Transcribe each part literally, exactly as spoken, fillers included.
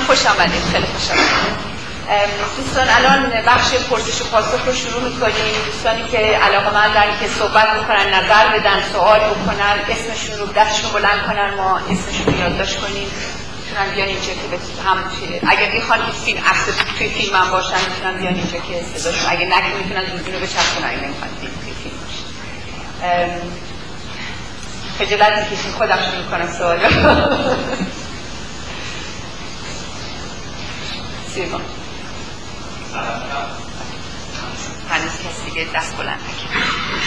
خوشم آمدید، خیلی خوشم آمدید. دوستان الان بخش پرسش و پاسخ رو شروع می‌کنیم. دوستانی که علاقه‌مندن که صحبت بکنن، نظر بدن، سوال بکنن، اسمشون رو دستشون بلند کنن، ما اسمشون رو یادداشت کنیم. میتونن بیان اینجا که هم اگر میخوان فیلم اصل توی فیلم هم باشن میتونن بیان اینجا که صداشون، اگه نه که میتونن دوربین رو بچرخونن اگه نمیخوان فیلم توی فیلم باشه. خجالت می‌کشیم خودم شروع کنم سوالا. سیما هنوز کسی دیگه دست بلند نکنه.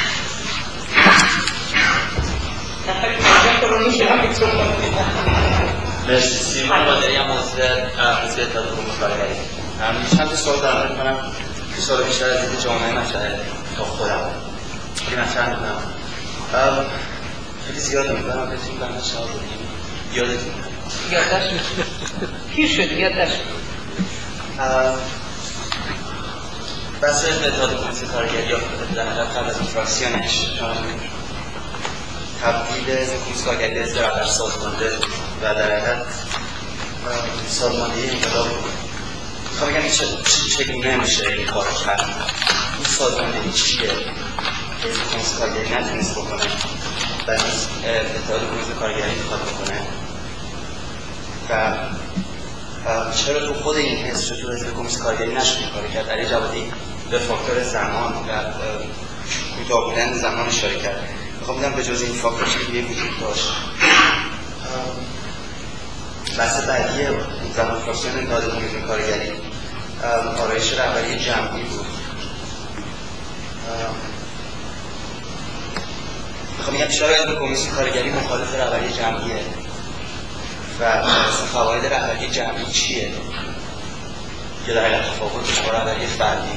مرسی. سیما بادری هم موضوع حزب اتحاد قومی کارگری. من چند تا سوال دارم می‌کنم که سوال بیشتر از دید جامعه مطرحه تا خودم که مطرح می‌کنم. خیلی زیاد می‌کنم بتونیم بنده شما بودیم یادتون یادداشت پیر شد یادداشت بس حزب اتحاد قومی کارگری یا در حقیقت قبل از فراکسیونش تبدیل حزب قومی کارگری به حزب رهبر سازمانده و در حقیقت سازماندهی انقلاب بود. میخوام بگم این چگونه میشه این کار کرد؟ این سازماندهی چیه؟ حزب قومی کارگری نتونست بکنه و اتحاد قومی کارگری میخواد بکنه و چرا تو خود این حزب تو حزب قومی کارگری نشد این کار کرد؟ علی جوادی به فاکتور زمان و کوتاه بودن زمان اشاره کرد. میخوام بگم به جز این فاکتور چیزی دیگه وجود داشت. بحث بعدی زمان فراکسیون اتحاد قومی کارگری آرایش رهبری جمعی بود. میخوام بگم چرا حزب قومی کارگری مخالف رهبری جمعیه و فواید رهبری جمعی چیه؟ که در حقیقت تفاوتش با رهبری فردی.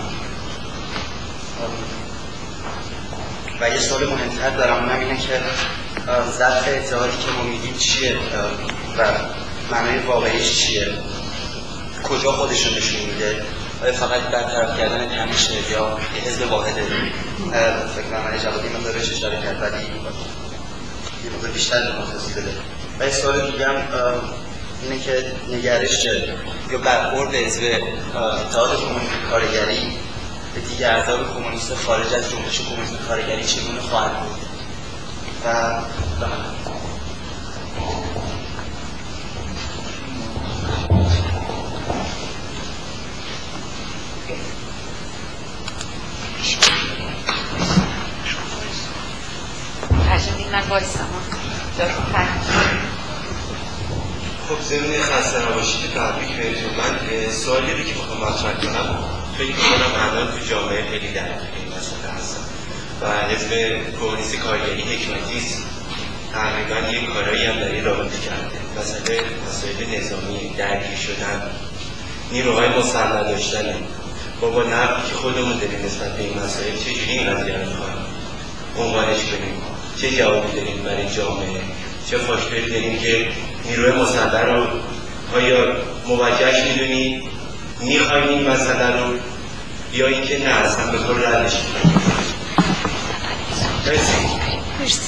و یه سوال مهمتر دارم، اونم اینه که ظرف اتحادی که ما میگیم چیه و معنای واقعیش چیه؟ کجا خودشون نشون میده؟ آیا فقط برطرف کردن تمیشه یا یه حزب واحده؟ فکر کنم علی جوادی مقدارش اشاره کرد ولی یه مقدار بیشتر مختصی بده. و یه سوال دیگه هم اینه که نگرش یا برخورد حزب اتحاد قومی کارگری به دیگر احزاب کمونیست خارج از جنبش کمونیسم کارگری چگونه خواهد بود و ترجمه من وایستم دارم خب ضمن خسته نباشید تبریک بهتون. من سوالی رو که بخوام مطرح کنم فکر می‌کنم الان تو جامعه خیلی در این مسئله هستن و حزب کمونیست کارگری حکمتی است. تقریبا یک کارایی هم در این رابطه کرده. مسئله مسائل نظامی، درگیر شدن، نیروهای مسلح داشتن. ما با نقدی که خودمون داریم نسبت به این مسائل چجوری این قضیه رو می‌خوایم عنوانش کنیم؟ چه جوابی داریم برای جامعه؟ چه فاکتوری داریم که نیروی مسلح رو آیا موجهش میدونی؟ میخوایم این مسئله رو یا اینکه نه اصلا به طور ردش کنیم؟ مرسی.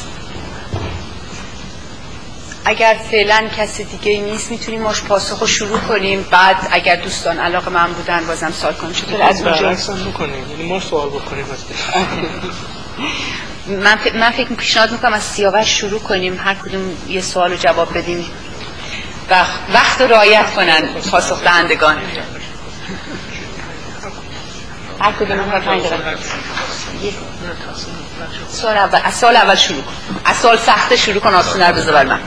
اگر فعلا کسی دیگه نیست میتونیم ماش پاسخ رو شروع کنیم، بعد اگر دوستان علاقه من بودن بازم سوال کنیم. چطور از اونجا برعکس هم بکنیم، یعنی ما سوال بکنیم من ف... من فکر پیشنهاد میکنم از سیاوش شروع کنیم، هر کدوم یه سوال رو جواب بدیم و وقت رو رعایت کنن پاسخ دهندگان. هر کدوم هم پنج دقیقه. سوال اول از سوال اول شروع کن، از سوال سخته شروع کن، آسونه رو بذار من.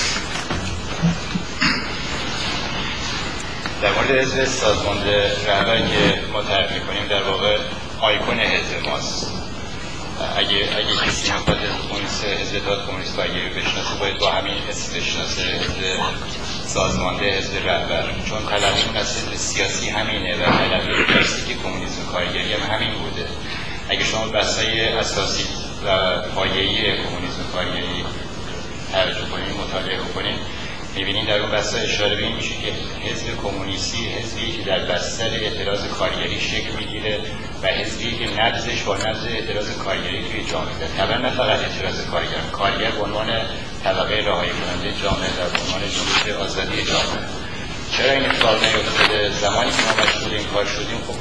در مورد حزب سازمانده رهبر که ما تعریف می‌کنیم در واقع آیکون حزب ماست. اگه اگه کسی میخواد کمونیست حزب اتحاد کمونیست کارگری بشناسه باید با همین اسم بشناسه، حزب سازمانده، حزب رهبر، چون تلقیمون از حزب سیاسی همینه و تلقی کلاسیک کمونیسم کارگری هم همین بوده. اگه شما بحث‌های اساسی و پایه‌ای کمونیسم کارگری ترجمه کنید، مطالعه کنید، می‌بینید در اون بحث‌ها اشاره به این میشه که حزب کمونیستی حزبی که در بستر اعتراض کارگری شکل میگیره و حزبی که نبضش با نبض اعتراض کارگری توی جامعه ده. طبعا نه فقط اعتراض کارگر، کارگر به عنوان طبقه رهایی کننده جامعه در عنوان جنبش آزادی جامعه چرا این اتفاق نیفتاده؟ زمانی که ما مشغول این کار شدیم خب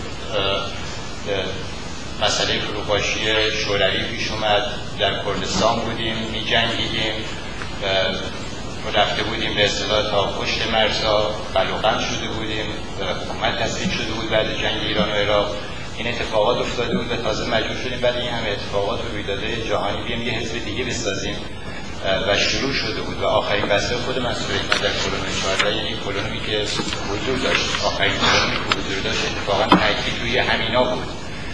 مسئله فروپاشی شوروی پیش اومد، در کردستان بودیم، می جنگیدیم، رفته بودیم به اصطلاح تا پشت مرزها، بلوغم شده بودیم، حکومت تصویب شده بود بعد جنگ ایران و عراق. این اتفاقات افتاده بود و تازه مجبور شدیم بعد این همه اتفاقات و رویدادهای جهانی بیام یه حزب دیگه بسازیم و شروع شده بود و آخرین بسته خود منصور حکمت در کلون چهارده، یعنی کلونی که حضور داشت، آخرین کلونی که حضور داشت اتفاقا تأکید توی همینا بود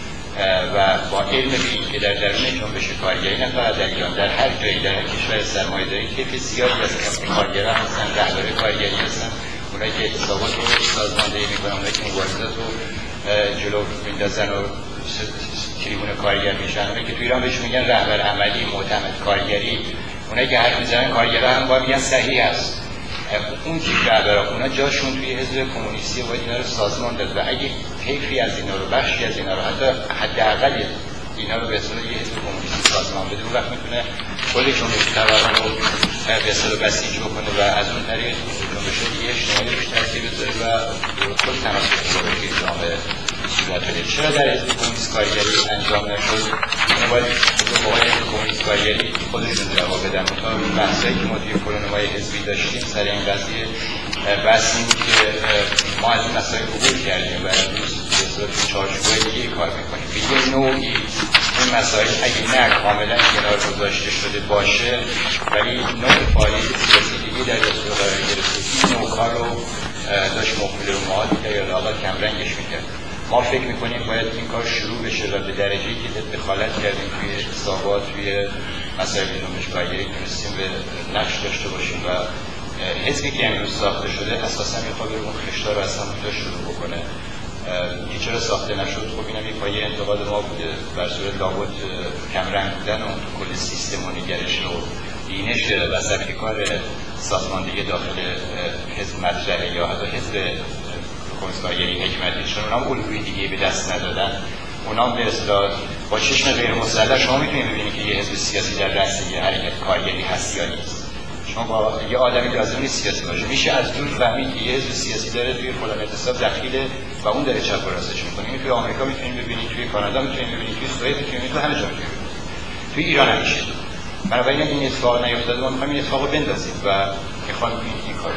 و با علم به که در درون جنبش کارگری نه فقط در ایران، در هر جایی، در هر کشور سرمایه‌داری کیف زیادی از کارگران هستن، رهبر کارگری هستن، اونایی که اعتصابات رو سازماندهی میکنن، اونایی که مبارزات رو جلو میندازن و تریبون کارگر میشن، اونایی که تو ایران بهش میگن رهبر عملی، معتمد کارگری، اونایی که حرف میزنن کارگرها هم باید میگن صحیح است. اون تیپ رهبرها اونا جاشون توی حزب کمونیستی باید اینا رو سازمان داد و اگه طیفی از اینا رو، بخشی از اینا رو، حتی حداقل اینا رو به اصطلاح یه حزب کمونیستی سازمان بده، اون وقت میتونه کل جنبش تورم رو به اصطلاح بسیج بکنه و از اون طریق جنبش دیگه اجتماعی روش تاثیر بذاره و کل تناسب رو به جامعه صورت بده. چرا در حزب کمونیست کارگری انجام نشد؟ اینا باید موقع حزب کمونیست کارگری خودشون جواب بدن. تا بحثایی که ما توی کلونمای حزبی داشتیم سر این قضیه بحث این بود که ما از این مسائل عبور کردیم و امروز به صورت چارچوب‌های دیگه کار می‌کنیم. به یه نوعی این مسائل اگه نه کاملا کنار گذاشته شده باشه ولی نوع فعالیت سیاسی دیگه در دستور قرار گرفته، این نوع کار رو داشت مقبل رو معاد می‌کرد یا لااقل کمرنگش می‌کرد. ما فکر می‌کنیم باید این کار شروع بشه و به درجه‌ای که دخالت کردیم توی اصلاحات، توی مسائل جنبش کارگری تونستیم به نقش داشته باشیم و حزبی که امروز ساخته شده اساساً می‌خواد اون خشتار رو از همونجا شروع بکنه. که چرا ساخته نشد؟ خب اینم یک پایه انتقاد ما بوده بر صورت لابد کمرنگ بودن اون تو کل سیستم و نگرش و بینش و سبک کار سازماندهی داخل حزب مطرحه یا حتی حزب کمونیست کارگری حکمتی، چون اونام الگوی دیگه به دست ندادن. اونام به اصطلاح با چشم غیر مسلح شما میتونید ببینید که یه حزب سیاسی در رأس یه حرکت کارگری هست یا نیست. شما با یه آدمی لازم نیست سیاسی باشه، میشه از دور فهمید که یه حزب سیاسی داره توی فلان اعتصاب دخیله و اون داره چپ و راستش میکنه. این توی آمریکا میتونید ببینید، توی کانادا میتونید ببینید، توی سوئد میتونید ببینید، تو همه جا میتونید ببینید. توی ایران هم میشه. بنابراین این اتفاق نیفتاده، ما میخوایم این اتفاقو بندازیم و میخوام این کارو.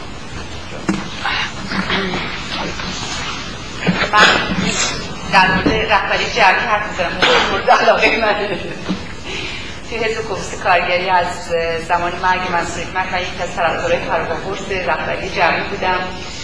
من در مورد رهبری جمعی حرف می‌زنم، مورد علاقه من توی حزب کمونیست کارگری از زمان مرگ منصور حکمت من یکی از طرفدارای فراقرص رهبری جمعی بودم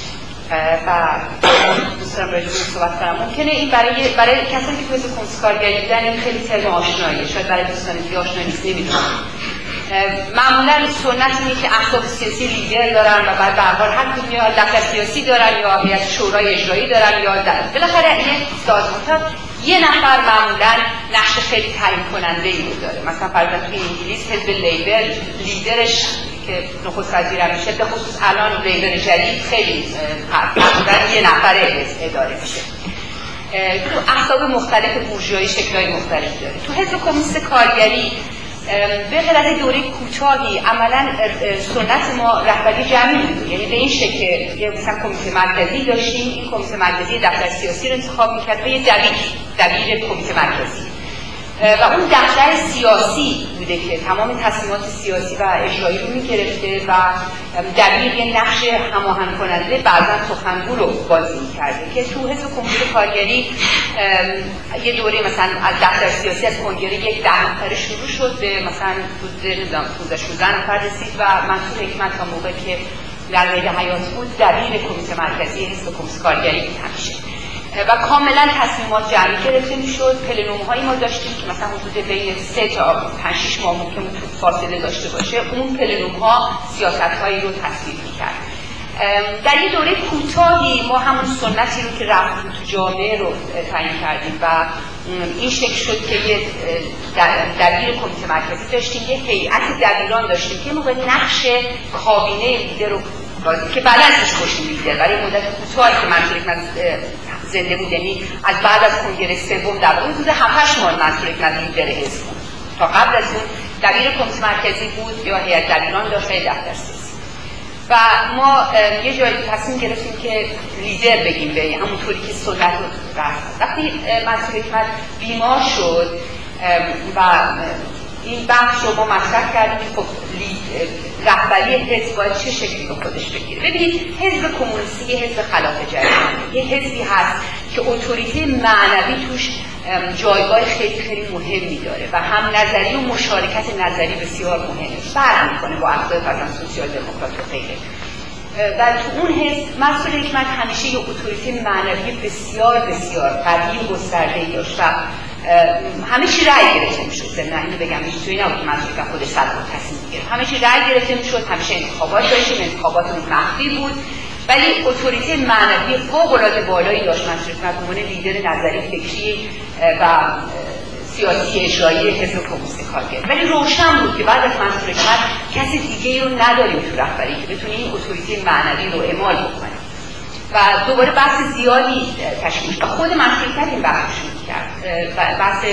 و دوست دارم راجع به این صحبت کنم. ممکنه این برای برای کسانی که توی حزب کمونیست کارگری بودن این خیلی ترم آشناییه، شاید برای دوستان دیگه آشنا نیست، نمیدونم. معمولا سنت اینه که احزاب سیاسی لیدر دارن و بعد به هر حال هر کدوم یا دفتر سیاسی دارن یا هیئت شورای اجرایی دارن یا بالاخره این سازمان یه نفر معمولا نقش خیلی تعیین کننده ای رو داره. مثلا فرضاً توی انگلیس حزب لیبر لیدرش که نخست وزیر میشه، به خصوص الان لیبر جدید خیلی معمولا یه نفره اداره میشه. تو احزاب مختلف بورژوایی شکل‌های مختلف داره. تو حزب کمونیست کارگری به غیر از دوره کوتاهی عملاً سنت ما رهبری جمعی بود، یعنی به این شکل که مثلا کمیته مرکزی داشتیم، این کمیته مرکزی دفتر سیاسی رو انتخاب می‌کرد و یه دبیر دبیر کمیته مرکزی و اون دفتر سیاسی بوده که تمام تصمیمات سیاسی و اجرایی رو می‌گرفته و دبیر یه نقش هماهنگ کننده بعضاً سخنگو رو بازی می‌کرده که تو حزب کمونیست کارگری یه دوره مثلا از دفتر سیاسی از کنگره یک ده نفره شروع شد به مثلا حدود نمیدونم پانزده شانزده نفر رسید و منصور حکمت تا موقعی که در قید حیات بود دبیر کمیته مرکزی حزب کمونیست کارگری بود همیشه و کاملا تصمیمات جمعی گرفته میشد. پلنوم‌هایی ما داشتیم که مثلا حدود بین سه تا پنج شش ماه ممکن بود فاصله داشته باشه، اون پلنوم‌ها سیاست‌هایی رو تصویب می‌کرد. در یه دوره کوتاهی ما همون سنتی رو که رفت تو جامعه رو تعیین کردیم و این شکل شد که یه دبیر کمیته مرکزی داشتیم، یه هیئت دبیران داشتیم که موقع نقش کابینه لیدر رو بازی که بعداً ازش خوشیم لیدر برای مدت کوتاهی که منصور حکمت زنده بود، یعنی از بعد از کنگره سوم در اون حدود هفت هشت ماه منصور حکمت لیدر حزب بود. تا قبل از اون دبیر کمیته مرکزی بود یا هیئت دبیران داشت دفتر سیاسی و ما یه جایی تصمیم گرفتیم که لیدر بگیم به همونطوری که سنت رو رفت. وقتی منصور حکمت بیمار شد و این بحث رو ما مطرح کردیم خب رهبری حزب باید چه شکلی رو خودش بگیره. ببینید حزب کمونیستی یه حزب خلاف جریانه، یه حزبی هست که اتوریته معنوی توش جایگاه خیلی خیلی مهمی داره و هم نظری و مشارکت نظری بسیار مهمه، فرق میکنه با احزاب مثلا سوسیال دموکرات و غیره. و تو اون حزب منصور حکمت همیشه یه اتوریته معنوی بسیار بسیار قوی و گسترده‌ای داشت و همه چی رأی گرفته میشد. ضمن اینو بگم هیچ تویی نبود که منصور حکمت خودش صد درصد تصمیم میگرفت، همه چی رأی گرفته میشد، همیشه انتخابات داشتیم، انتخابات مخفی بود، ولی اتوریته معنوی فوق‌العاده بالایی داشت منصور حکمت به عنوان لیدر نظری فکری و سیاسی اجرایی حزب کمونیست کارگر. ولی روشن بود که بعد از منصور حکمت کسی دیگه رو نداریم تو رهبری که بتونه این اتوریته معنوی رو اعمال بکنه و دوباره بحث زیادی تشکیل شد. خود منصور حکمت این بحث شروع کرد، بحث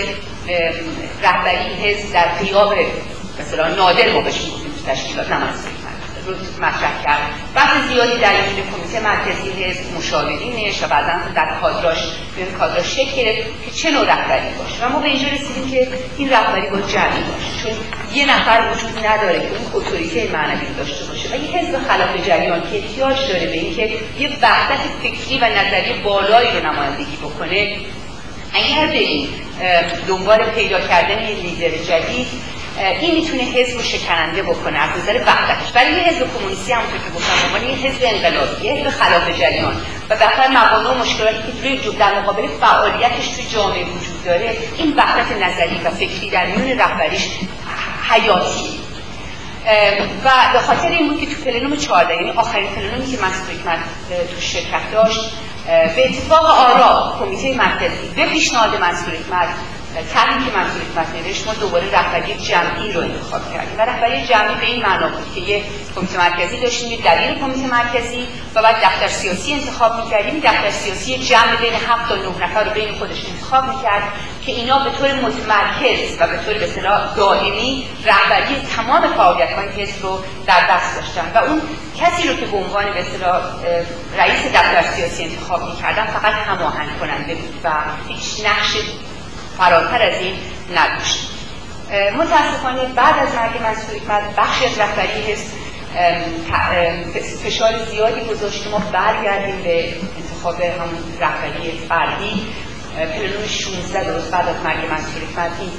رهبری حزب در غیاب مثلا نادر ما بهش میگفتیم تو تشکیلات، نه منصور رو مطرح کرد. بحث زیادی در این کمیته مرکزی حزب، مشاورینش و بعداً در کادراش این کادراش شکل گرفت که چه نوع رهبری باشه و ما به اینجا رسیدیم که این رهبری باید جمعی باشه، چون یه نفر وجود نداره که اون اتوریته معنوی داشته باشه و یه حزب خلاف جریان که احتیاج داره به اینکه یه وحدت فکری و نظری بالایی رو نمایندگی بکنه. اگر بریم دنبال پیدا کردن یه لیدر جدید، این میتونه حزب رو شکننده بکنه از نظر وحدتش. برای یه حزب کمونیستی همونطور که گفتم عنوان یه حزب انقلابی، یه حزب خلاف جریان و بهتر موانع و مشکلاتی که روی در مقابل فعالیتش توی جامعه وجود داره، این وحدت نظری و فکری در میون رهبریش حیاتی و به خاطر این بود که تو پلنوم چهارده، یعنی آخرین پلنومی که منصور حکمت تو شرکت داشت، به اتفاق آرا کمیته مرکزی به پیشنهاد منصور حکمت طرحی که منصور حکمت نوشت، ما دوباره رهبری جمعی رو انتخاب کردیم و رهبری جمعی به این معنا بود که یه کمیته مرکزی داشتیم، یه دبیر کمیته مرکزی و بعد دفتر سیاسی انتخاب می‌کردیم. دفتر سیاسی جمع بین هفت تا نه نفر رو بین خودش انتخاب می‌کرد که اینا به طور متمرکز و به طور به اصطلاح دائمی رهبری تمام فعالیت‌های حزب رو در دست داشتن و اون کسی رو که به عنوان به اصطلاح رئیس دفتر سیاسی انتخاب می‌کردن فقط هماهنگ کننده بود و هیچ نقش فراتر از این نداشت. متاسفانه بعد از مرگ منصور حکمت بخشی از رهبری حزب فشار زیادی گذاشت که ما برگردیم به انتخاب همون رهبری فردی. پلنوم شانزده درست بعد از مرگ منصور حکمت این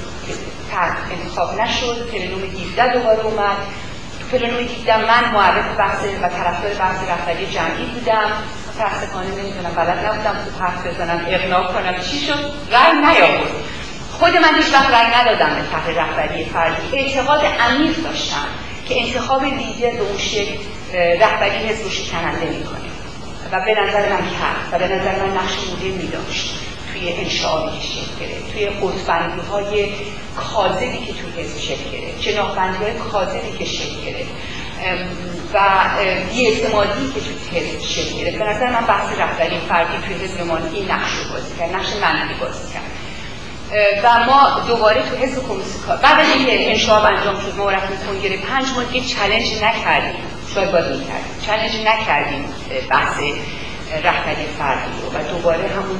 انتخاب نشد، پلنوم هفده دوباره اومد. تو پلنوم هفده من معرف بحث و طرفدار بحث رهبری جمعی بودم، متاسفانه نمیدونم بلد نبودم تو حرف بزنم اقناع کنم، چی شد؟ رأی نیاورد. خود من هیچ وقت رأی ندادم به طرح رهبری فردی. اعتقاد عمیق داشتم که انتخاب لیدر به اون شکل رهبری حزب رو شکننده میکنه و به نظر من کرد و به نظر من نقش مهمی داشت توی انشاءاتی که شکل گرفت، توی قطب‌بندی‌های کاذبی که توی حزب شکل گرفت، جناح‌بندی‌های کاذبی که شکل گرفت و بی‌اعتمادی که توی حزب شکل گرفت. به نظر من بحث رهبری فردی توی حزب ما این نقش رو بازی کرد، نقش منفی بازی کرد و ما دوباره تو حزب کمونیست کار بعد از اینکه انشاء انجام شد ما رفتیم کنگره پنج ماه دیگه چالش نکردیم، شاید باید می‌کردیم چالش نکردیم بحث رهبری فردی رو و دوباره همون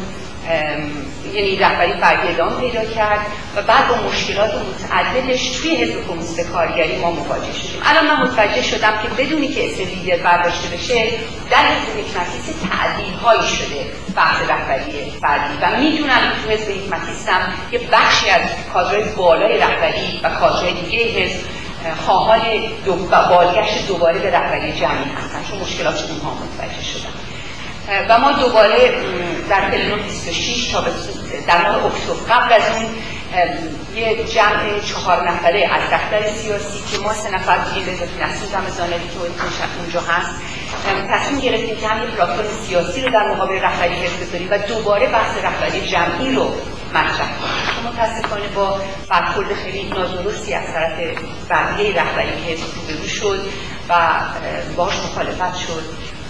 یعنی رهبری فردی ادامه پیدا کرد و بعد با مشکلات متعددش توی حزب کمونیست کارگری ما مواجه شدیم. الان من متوجه شدم که بدونی که اسم لیدر برداشته بشه در حزب حکمتیستی تعدیل‌هایی شده بحث رهبری فردی و میدونم تو حزب حکمتیستم یه بخشی از کادرهای بالای رهبری و کادرهای دیگه حزب خواهان دو بازگشت دوباره به رهبری جمعی هستن، چون مشکلات اونها متوجه شدم و ما دوباره در پلنوم بیست و شش تا در ماه اکتبر قبل از اون یه جمع چهار نفره از دفتر سیاسی که ما سه نفر بودیم به اضافه نسیم رمضانی که اونجا هست تصمیم گرفتیم که هم یه پلتفرم سیاسی رو در مقابل رهبری حزب بذاریم و دوباره بحث رهبری جمعی رو مطرح کنیم. متاسفانه با برخورد خیلی نادرستی از طرف بقیه رهبری حزب روبرو شد و باهاش مخالفت شد.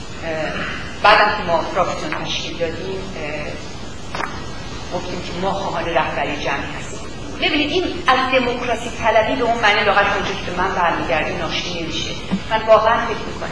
بعدم که ما فراکسیون تشکیل دادیم گفتیم که ما خواهان رهبری جمعی هستیم. ببینید این از دموکراسی طلبی به اون معنی لغت اونجوری که من برمیگردیم ناشی نمیشه. من واقعا فکر میکنم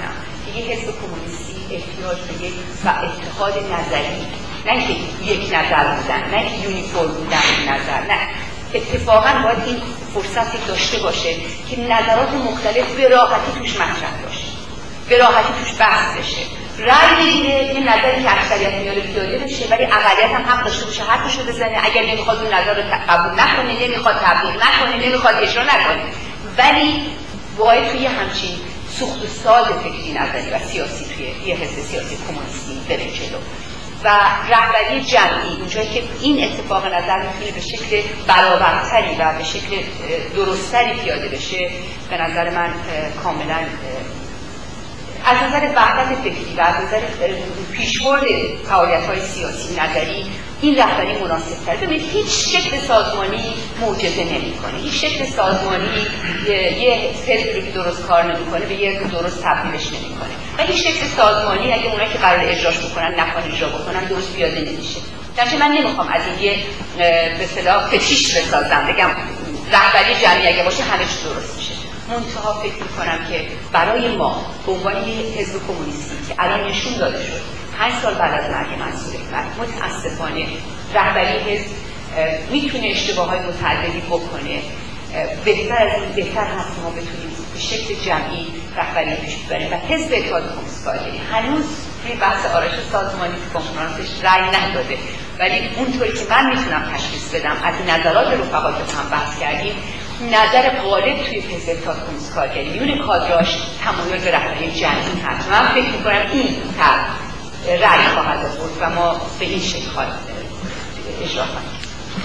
دیگه حزب کمونیستی احتیاج به یک اتحاد نظری، نه اینکه یک نظر بودن، نه اینکه یونیفرم بودن نظر، نه، اتفاقا باید این فرصتی داشته باشه که نظرات مختلف به راحتی توش مطرح باشه، به راحتی توش بحث بشه، رأی بگیره، یه نظری که اکثریت میاره داده بشه، ولی اقلیت هم حق داشته باشه حرفشو بزنه، اگر نمیخواد اون نظر رو قبول نکنه، نمیخواد تبلیغ نکنه، نمیخواد اجرا نکنه، ولی باید توی همچین سوخت و ساز فکری نظری و سیاسی توی یه حزب سیاسی کمونیستی بره جلو و رهبری جمعی اونجایی که این اتفاق نظر میتونه به شکل برابرتری و به شکل درستری پیاده بشه، به نظر من کاملا از نظر وحدت فکری و از نظر پیشبرد فعالیت‌های سیاسی نظری این رهبری مناسب‌تره. ببینید هیچ شکل سازمانی معجزه نمی‌کنه، هیچ شکل سازمانی یه حزبی رو که درست کار نمی‌کنه به یه درست تبدیلش نمی‌کنه و هیچ شکل سازمانی اگه اونایی که قرار اجراش بکنن نخوان اجرا بکنن درست پیاده نمیشه. درنچه من نمی‌خوام از این یه به اصطلاح فتیش بسازم بگم رهبری جمعی اگه باشه همه چی درست میشه. منتها فکر میکنم که برای ما به عنوان یه حزب کمونیستی که الان نشون داده شد پنج سال بعد از مرگ منصور حکمت متاسفانه رهبری حزب میتونه اشتباهات متعددی بکنه، بهتر از این بهتر هست ما بتونیم به شکل جمعی رهبری پیش ببریم و حزب اتحاد کمونیست کارگری هنوز توی بحث آرایش سازمانی کنفرانسش رأی نداده، ولی اونطوری که من میتونم تشخیص بدم از نظرات رفقا که هم بحث کردیم نظر غالب توی حزب اتحاد کمونیست کارگری میونه کادراش تمایل به رهبری جمعی هست. من فکر میکنم این طرح رأی خواهد بود و ما به این شکل خواهد اجرا خواهیم.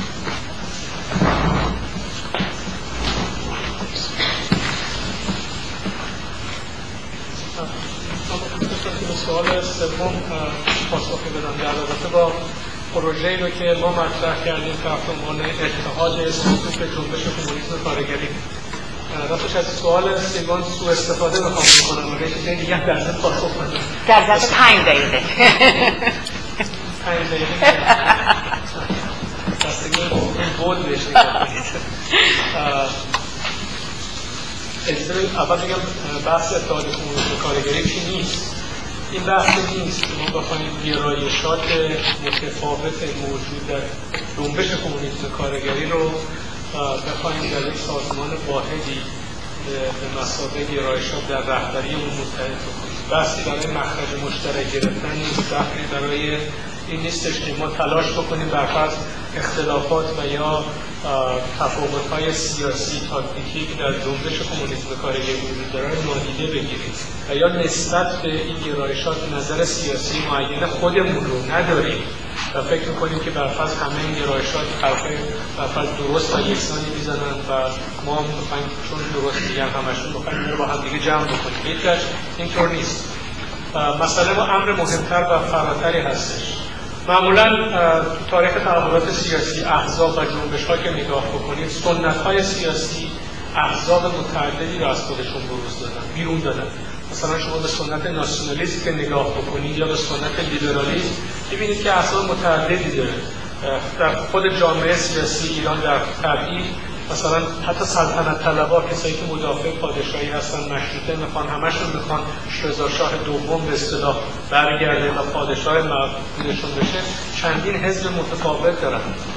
به سوال سوم پاسخی بدم در رابطه با پروژه‌ای رو که ما مطرح کردیم تحت عنوان اتحاد صفوف جنبش کمونیسم کارگری. راستش از سوال سیمان سوء استفاده می‌خوام بکنم و یه چیز دیگه در ضمن پاسخ بدم. در ضمن پنج دقیقه. پنج دقیقه. دستگی این بود بهش نگاه کنید. اجازه اول بگم بحث اتحاد کمونیسم کارگری چی نیست. این بحث نیست که ما بخواهیم گرایشات متفاوت موجود در جنبش کمونیسم کارگری رو بخواهیم در یک سازمان واحدی به مثابه گرایشات در رهبری اون متحد بکنیم. بحثی برای مخرج مشترک گرفتن نیست، بحثی برای این نیستش که ما تلاش بکنیم بر فرض اختلافات و یا تفاوت‌های سیاسی تاکتیکی که در جنبش کمونیسم کارگری وجود داره نادیده بگیریم و یا نسبت به این گرایشات نظر سیاسی معین خودمون رو نداریم و فکر می‌کنیم که بر فرض همه این گرایشات حرفای بر فرض درست و یکسانی میزنن و ما هم بخوایم چون درست میگن همشون بخوایم رو با هم دیگه جمع بکنیم. هیچ اینطور نیست. مسئله ما امر مهمتر و فراتری هستش. معمولاً تو تاریخ تحولات سیاسی احزاب و جنبش‌ها که نگاه بکنید سنت‌های سیاسی احزاب متعددی را از خودشون بروز دادن، بیرون دادن. مثلا شما به سنت ناسیونالیسم که نگاه بکنید یا به سنت لیبرالیسم می‌بینید که احزاب متعددی داره. در خود جامعه سیاسی ایران در تبعید مثلا حتی سلطنت طلبها کسایی که مدافع پادشاهی هستن مشروطه میخوان همشون میخوان رضا شاه دوم به اصطلاح برگرده و پادشاه مقبولشون بشه، چندین حزب متفاوت دارن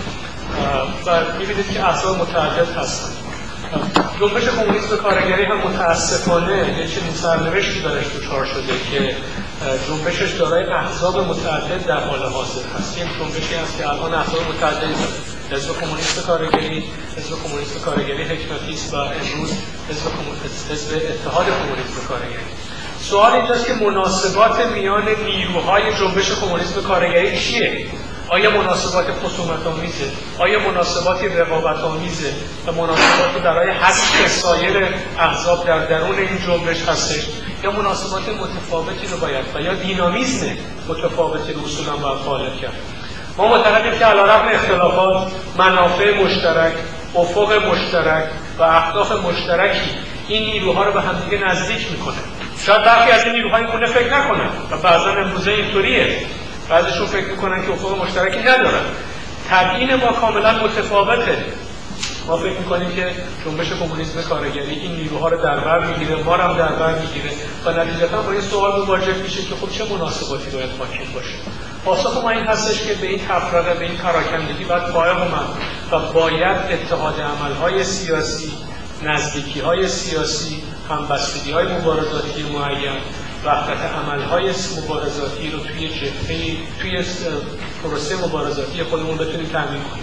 و میبینید که احزاب متعدد هستن. جنبش کمونیسم کارگری هم متاسفانه یه چنین سرنوشتی درش دچار شده که جنبشش دارای احزاب متعدد در حال حاضر هست. این جنبشی هست که الان احزاب متعددی داره. حزب کمونیست کارگری، حزب کمونیست کارگری حکمتیست و امروز حزب حزب اتحاد کمونیست کارگری. سوال اینجاست که مناسبات میان نیروهای جنبش کمونیسم کارگری چیه؟ آیا مناسبات خصومت‌آمیزه؟ آیا مناسباتی رقابت‌آمیزه و مناسباتی برای حذف سایر احزاب در درون این جنبش هستش یا مناسبات متفاوتی رو باید و یا دینامیزم متفاوتی رو اصولاً باید غالب کرد؟ ما معتقدیم که علیرغم اختلافات منافع مشترک، افق مشترک و اهداف مشترکی این نیروها رو به همدیگه نزدیک میکنه. شاید برخی از این نیروها این گونه فکر نکنن و بعضا امروزه اینطوریه. بعضیشون فکر میکنن که افق مشترکی ندارن. تبیین ما کاملا متفاوته. ما فکر می‌کنیم که جنبش کمونیسم کارگری این نیروها رو در بر می‌گیره، ما رو هم در بر می‌گیره و نتیجتاً با این سوال مواجه میشه که خب چه مناسباتی باید حاکم باشه. پاسخ ما این هستش که به این تفرقه، به این پراکندگی باید قائل اومد و باید اتحاد عمل‌های سیاسی، نزدیکی‌های سیاسی، همبستگی‌های مبارزاتی معین، وحدت عمل‌های مبارزاتی رو توی جبهه، توی پروسه مبارزاتی خودمون بتونیم تامین کنیم.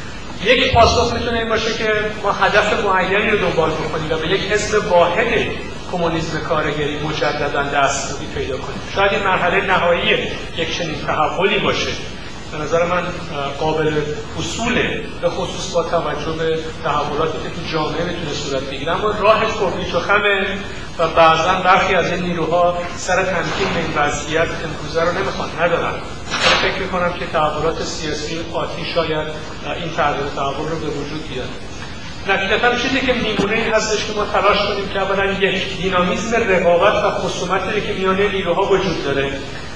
یک پاسخ میتونه این باشه که ما هدف معینی رو دنبال بکنیم و به یک حزب واحد کمونیسم کارگری مجددا دستیابی پیدا کنیم. شاید این مرحله نهایی یک چنین تحولی باشه. به نظر من قابل حصوله، به خصوص با توجه به تحولاتی که تو جامعه میتونه صورت بگیره، اما راهش پرپیچ و خمه و بعضا برخی از این نیروها سر تمکین به این وضعیت امروزه رو نمیخوان، ندارن. من فکر میکنم که تحولات سیاسی آتی شاید این تغییر تحول رو به وجود بیاره. نتیجتاً چیزی که میمونه این هستش که ما تلاش کنیم که اولا یک دینامیسم رقابت و خصومتی که میان نیروها وجود داره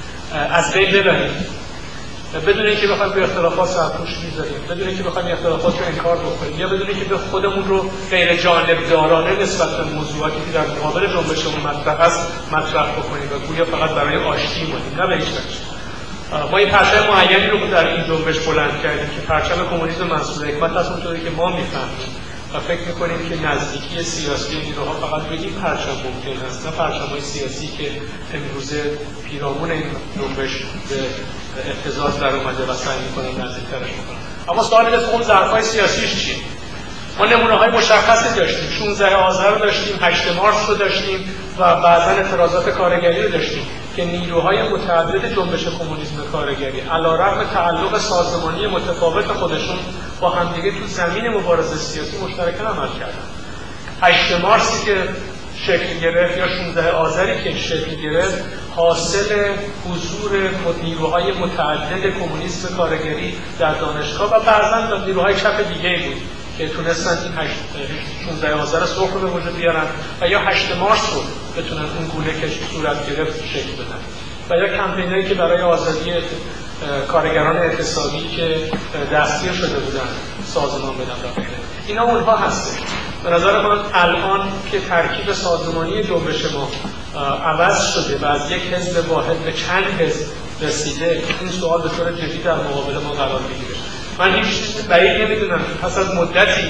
از بین ببریم، بدون اینکه بخوایم به اختلافات سرپوش بذاریم، بدون اینکه بخوایم اختلافات رو انکار بکنیم، یا بدون اینکه به خودمون رو غیر جانبدارانه نسبت به موضوعاتی که در مقابل جنبشمون مطرح است مطرح بکنیم و گویا فقط برای آشتی مونیم. نه به هیچ وجه. ما این پرچم معینی رو در این جنبش بلند کردیم که پرچم کمونیسم منصور حکمت است، اونطوری که ما میفهمیم و فکر میکنیم که نزدیکی سیاسی نیروها فقط به این پرچم ممکن است، نه پرچم‌های سیاسی که امروزه پیرامون این جنبش به اهتزاز در اومده و سعی میکنن نزدیک‌ترش بکنن. اما سوال اینه که اون ظرف‌های سیاسیش چیه؟ ما نمونه‌های مشخصی داشتیم، شانزده آذر رو داشتیم، هشت مارس رو داشتیم و بعضاً اعتراضات کارگری رو داشتیم که نیروهای متعدد جنبش کمونیسم کارگری علیرغم تعلق سازمانی متفاوت خودشون با همدیگه تو زمین مبارزه سیاسی مشترکاً عمل کردن. هشت مارسی که شکل گرفت یا شانزده آذری که شکل گرفت حاصل حضور نیروهای متعدد کمونیسم کارگری در دانشگاه و بعضاً نیروهای چپ دیگه بود که تونستن این شانزده آذر سرخ رو به وجود بیارن و یا هشت مارس رو بتونن اون گونه که صورت گرفت شکل بدن و یا کمپینایی که برای آزادی کارگران اعتصابی که دستگیر شده بودن سازمان بدن و غیره. اینا اونها هستش. به نظر من الان که ترکیب سازمانی جنبش ما عوض شده و از یک حزب واحد به چند حزب رسیده، این سوال به طور جدی در مقابل ما قرار میگیره. من هیچ چیز بعید نمیدونم که پس از مدتی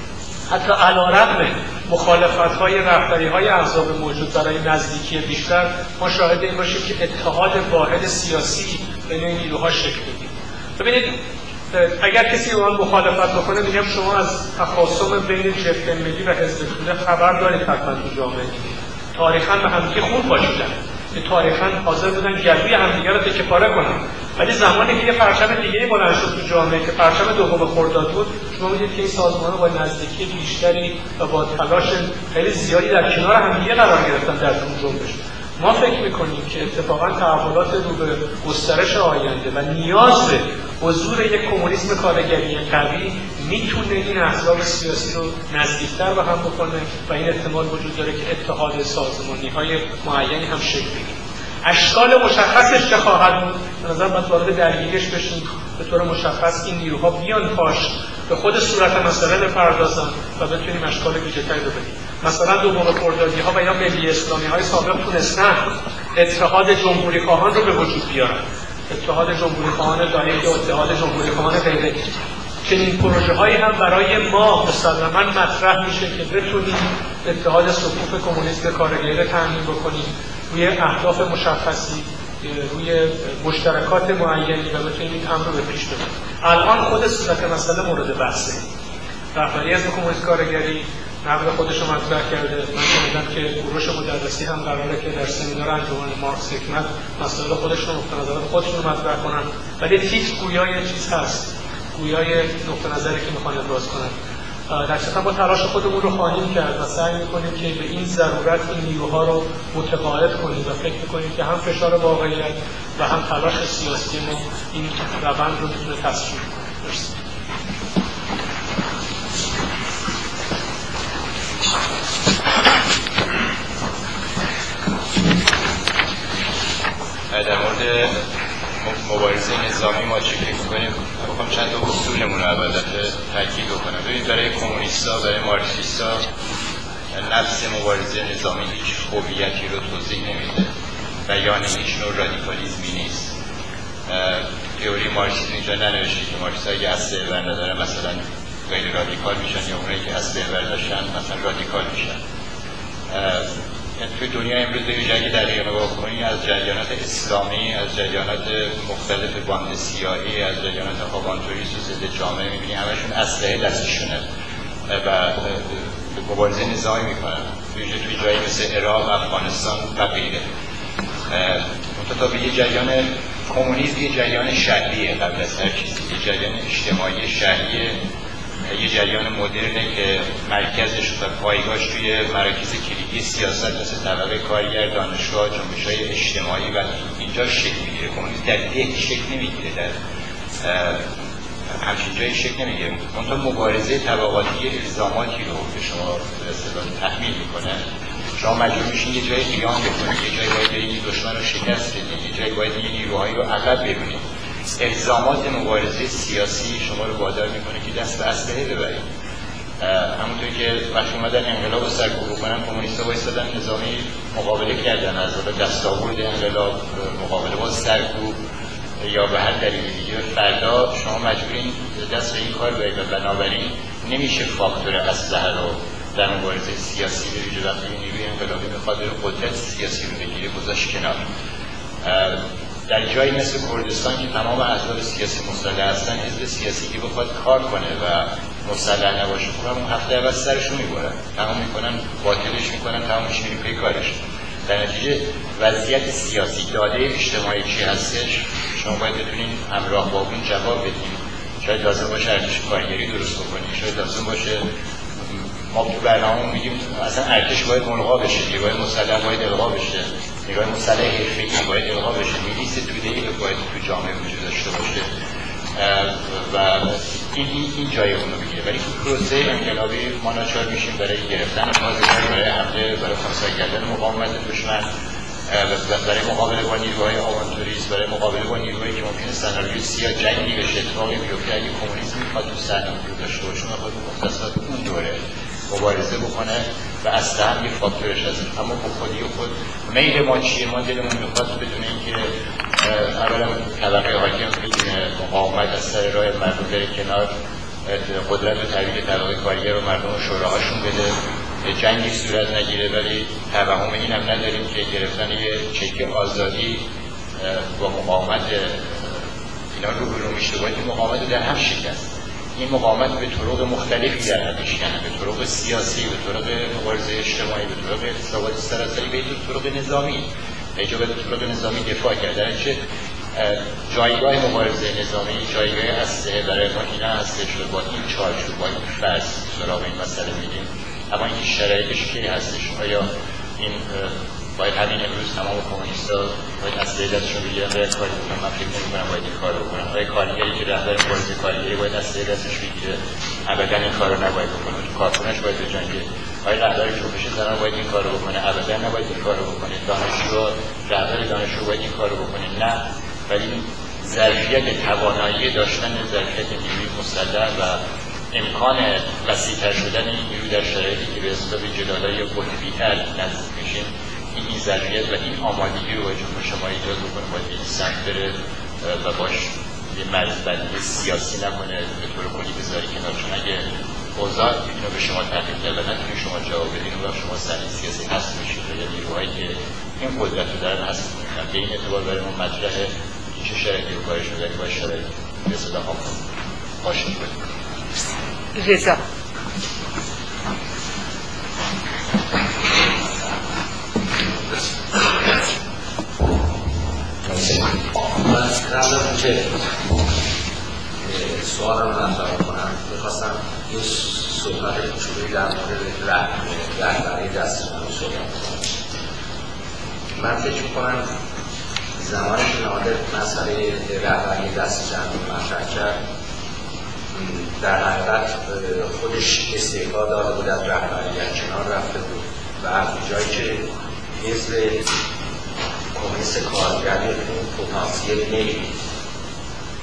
حتی علیرغم مخالفت‌های رهبری‌های احزاب موجود برای نزدیکی بیشتر ما شاهد این باشیم که اتحاد واحد سیاسی بین نیروها شکل بگیره. ببینید اگر کسی با من مخالفت بکنه میگم شما از تخاصم بین جبهه ملی و حزب توده خبر دارید حتما تو جامعه. تاریخاً به همدیگه خون پاشیدن، که تاریخاً حاضر بودن گلوی همدیگه رو تکه پاره کنن، ولی زمانی که یه پرچم دیگه‌ای بلند شد تو جامعه که پرچم دوم خرداد بود، شما می‌دید که این سازمان‌ها با نزدیکی بیشتری و با تلاش خیلی زیادی در کنار همدیگه قرار گرفتن در اون جنبش. ما فکر می‌کنیم که اتفاقاً تحولات رو به گسترش آینده و نیاز به حضور یک کمونیسم کارگری قوی میتونه این احزاب سیاسی رو نزدیکتر به هم بکنه و این احتمال وجود داره که اتحاد سازمانی‌های معینی هم شکل بگیره. اشکال مشخصش چه خواهد بود؟ به نظر من وارد درگیریش بشیم، به طور مشخص این نیروها بیان پاش به خود صورت مسئله بپردازن و بتونیم اشکال ویژه‌تری رو بدیم. مثلا دوم خردادی‌ها و یا ملی اسلامی‌های سابق تونستن اتحاد جمهوری خواهان رو به وجود بیارن. اتحاد جمهوری خواهان دایره و اتحاد جمهوری خواهان غیره. چنین پروژه هایی هم برای ما مسلماً مطرح میشه که بتونیم اتحاد صفوف کمونیسم کارگری رو تامین بکنیم روی اهداف مشخصی، روی مشترکات معینی و بتونیم این امر رو به پیش ببریم. الان خود صورت مسئله مورد بحثه. رهبری حزب کمونیست کارگری نقد خودش رو مطرح کرده. من شنیدم که کوروش مدرسی هم قراره که در سمینار انجمن مارکس حکمت مسائل خودشون نقطه نظر خودشون رو مطرح کنن، ولی تیتر گویای چیز هست، گویای نقطه نظری که میخوان ابراز کنن. در صورت با تلاش خودمون رو خواهیم کرد و سعی میکنیم که به این ضرورت این نیروها رو متقاعد کنیم و فکر میکنیم که هم فشار واقعیت و هم تلاش سیاسی ما این روند رو میتونه تسریع کنه. در مورد مبارزه نظامی ما چی فکر می‌کنیم؟ بخوام چند تا اصولمون رو اول تاکید بکنم. ببینید برای کمونیست‌ها، برای مارکسیست‌ها نفس مبارزه نظامی هیچ هویتی رو توضیح نمیده و یعنی هیچ نوع رادیکالیزمی نیست. تئوری مارکسیسم اینجا ننوشته که مارکسیست‌ها اگه اصل بر نداره مثلا غیر رادیکال میشن یا اونایی که اصل بر داشتن مثلا رادیکال میشن. توی دنیا امروز به ویژگی در ایران نگاه کنید از جریانات اسلامی، از جریانات مختلف باند سیاهی، از جریانات آوانتوریست و ضد جامعه می‌بینی همشون اسلحه دستشونه و مبارزه نظامی میکنن. ویژه توی جایی مثل عراق، افغانستان و غیره. منتها تا به یه جریان کمونیسم یه جریان شهریه قبل از هر چیزی، یه جریان اجتماعی شهریه، یه جریان مدرنه که مرکزش و پایگاهش توی مراکز کلیدی سیاست مثل طبقه کارگر، دانشگاه، جنبش‌های اجتماعی و اینجا شکل میگیره. کمونیسم در ده شکل نمیگیره، در همچین جایی شکل نمیگیره. منتها مبارزه طبقاتی الزاماتی رو به شما به اصطلاح تحمیل میکنه. شما مجبور میشین یه جای قیام بکنید، یه جایی باید برید دشمن رو شکست بدید، یه جایی باید یه نیروهایی رو عقب ببینید. الزامات مبارزه سیاسی شما رو وادار میکنه که دست به اسلحه ببرید. همونطور که وقتی اومدن انقلاب رو سرکوب بکنن، کمونیست‌ها وایسادن نظامی مقابله کردن، از حالا دستاورد انقلاب مقابله با سرکوب یا به هر دلیل دیگه. فردا شما مجبورین دست به این کار برید و بنابراین نمیشه فاکتور اسلحه رو در مبارزه سیاسی به ویژه وقتی نیروی انقلابی میخواد قدرت سیاسی رو بگیره گذاشت کنار. در جایی مثل کردستان که تمام احزاب سیاسی مسلح هستن، حزب سیاسی که بخواد کار کنه و مسلح نباشه خب همون هفته اول سرشو میبرن، تمام میکنن، باطلش میکنن، تمامش میره پی کارش. در نتیجه وضعیت سیاسی داده اجتماعی چی هستش شما باید بتونین همراه با اون جواب بدین. شاید لازم باشه ارتش کارگری درست بکنید، شاید لازم باشه ما تو برنامه میگیم اصلا ارتش باید ملغا بشه، نیروهای مسلح باید الغا بشه، نیروهای مسلح حرفه‌ای باید الغا بشه، میلیس توده‌ای باید تو جامعه وجود داشته باشه و این این جای اون رو میگیره. ولی تو پروسه انقلابی ما ناچار میشیم برای گرفتن پاسداری، برای حمله، برای خنثی کردن مقاومت دشمن، برای مقابله با نیروهای آوانتوریست، برای مقابله با نیروهایی که ممکنه سناریوی سیاه جنگی بشه، اتفاقی بیفته. اگه کمونیسم میخواد تو صحنه وجود داشته باشه، میخواد مختصات اون دوره مبارزه بکنه و اصلا هم یه فاکتورش هست. اما با خودی و خود میل ما چیه؟ ما دلمون میخواد بدون اینکه اولا طبقه حاکم بدون مقاومت از سر راه مردم بره کنار، قدرت و تحویل طبقه کارگر و مردم و شوراهاشون بده، جنگی صورت نگیره. ولی توهم این هم نداریم که گرفتن یه چک آزادی با مقاومت اینا رو برو میشه، باید این مقاومت در هم شکست. این مقاومت به طرق مختلفی در هم میشکنه، به طرق سیاسی، به طرق مبارزه اجتماعی، به طرق اقتصادی سراسری، به طرق نظامی. ایجا به طرق نظامی دفاع کردن چه جایگاه مبارزه نظامی، جایگاه اسلحه برای ما اینا هستش و با این چارچوب، با این فرض سراغ این مسئله میدیم. اما این شرایطش کی هستش؟ آیا این باید همین امروز تمام کمونیست‌ها باید اسلحه دستشون بگیرن باید کاری بکنن؟ من فکر نمی‌کنم باید این کار بکنن. آیا کارگری که رهبر مبارزه کارگری باید اسلحه دستش بگیره؟ ابدا این کارو نباید بکنه. کارکنش باید بجنگه. آیا رهبر جنبش زنان باید این کارو بکنه؟ ابدا نباید این کارو بکنه. دانشجو رهبر دانشجو باید این کارو بکنه؟ نه. ولی ظرفیت توانایی داشتن ظرفیت نیروی مسلح و امکان وسیع‌تر شدن این نیرو در شرایطی که به حساب جدالای قطبی‌تر نزدیک میشیم، این این ظرفیت و این آمادگی رو باید جنبش شما ایجاد بکنه، باید به این سمت بره و باش یه مرزبندی سیاسی نکنه، به طور کلی بذاری کنار. چون اگه اوضاع اینو به شما تحقیق کرد و نتونی شما جواب بدین و شما صحنه سیاسی هست میشید و یا نیروهایی که این قدرت رو دارن هست میکنن. به این اعتبار برای ما مطرحه چه شرایطی رو کارش رو داریم، باید شرایط به اصطلاح آشنا کنیم. رضا من قبل از اینکه سوال رو مطرح کنم میخواستم یه صحبت کوچولویی در مورد رهبری دستجمعی صحبت کنم. من فکر میکنم زمانی که نادر مسئله رهبری دستجمعی مطرح کرد در حقیقت خودش استعفا داده بود از رهبریت، کنار رفته بود و از جایی که حزب کمونیست کارگری اون پتانسیل نمیدید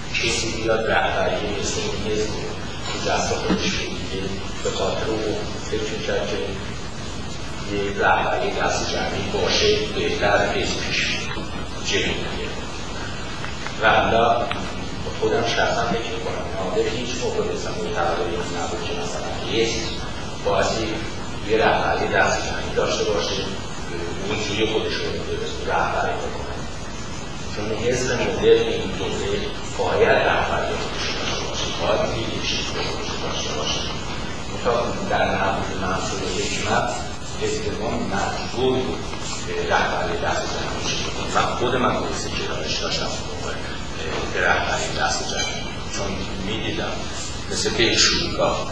کسی بیاد رهبری مثل این حزب تو دست خودش بگیره، به خاطر اون فکر می‌کرد که یه رهبری دست جمعی باشه بهتر حزب پیش جلو میره. و حالا خودم شخصا فکر می‌کنم نادر هیچ موقع مثلا معتقد این نبود که مثلا حزب بازی یه رهبری دست جمعی داشته باشه اونجوری خودش رو رهبری بکنه، چون حزب مدرن این دوره باید رهبری خودش داشته باشه، باید یه چیز خودش داشته باشه. مثلا در نبود منصور حکمت حزب ما مجبور بود رهبری دست جمعی بکنه. من خود من بایسته که دارش داشتم به رهبری دست جمعی، چون میدیدم مثل بهشوریگاه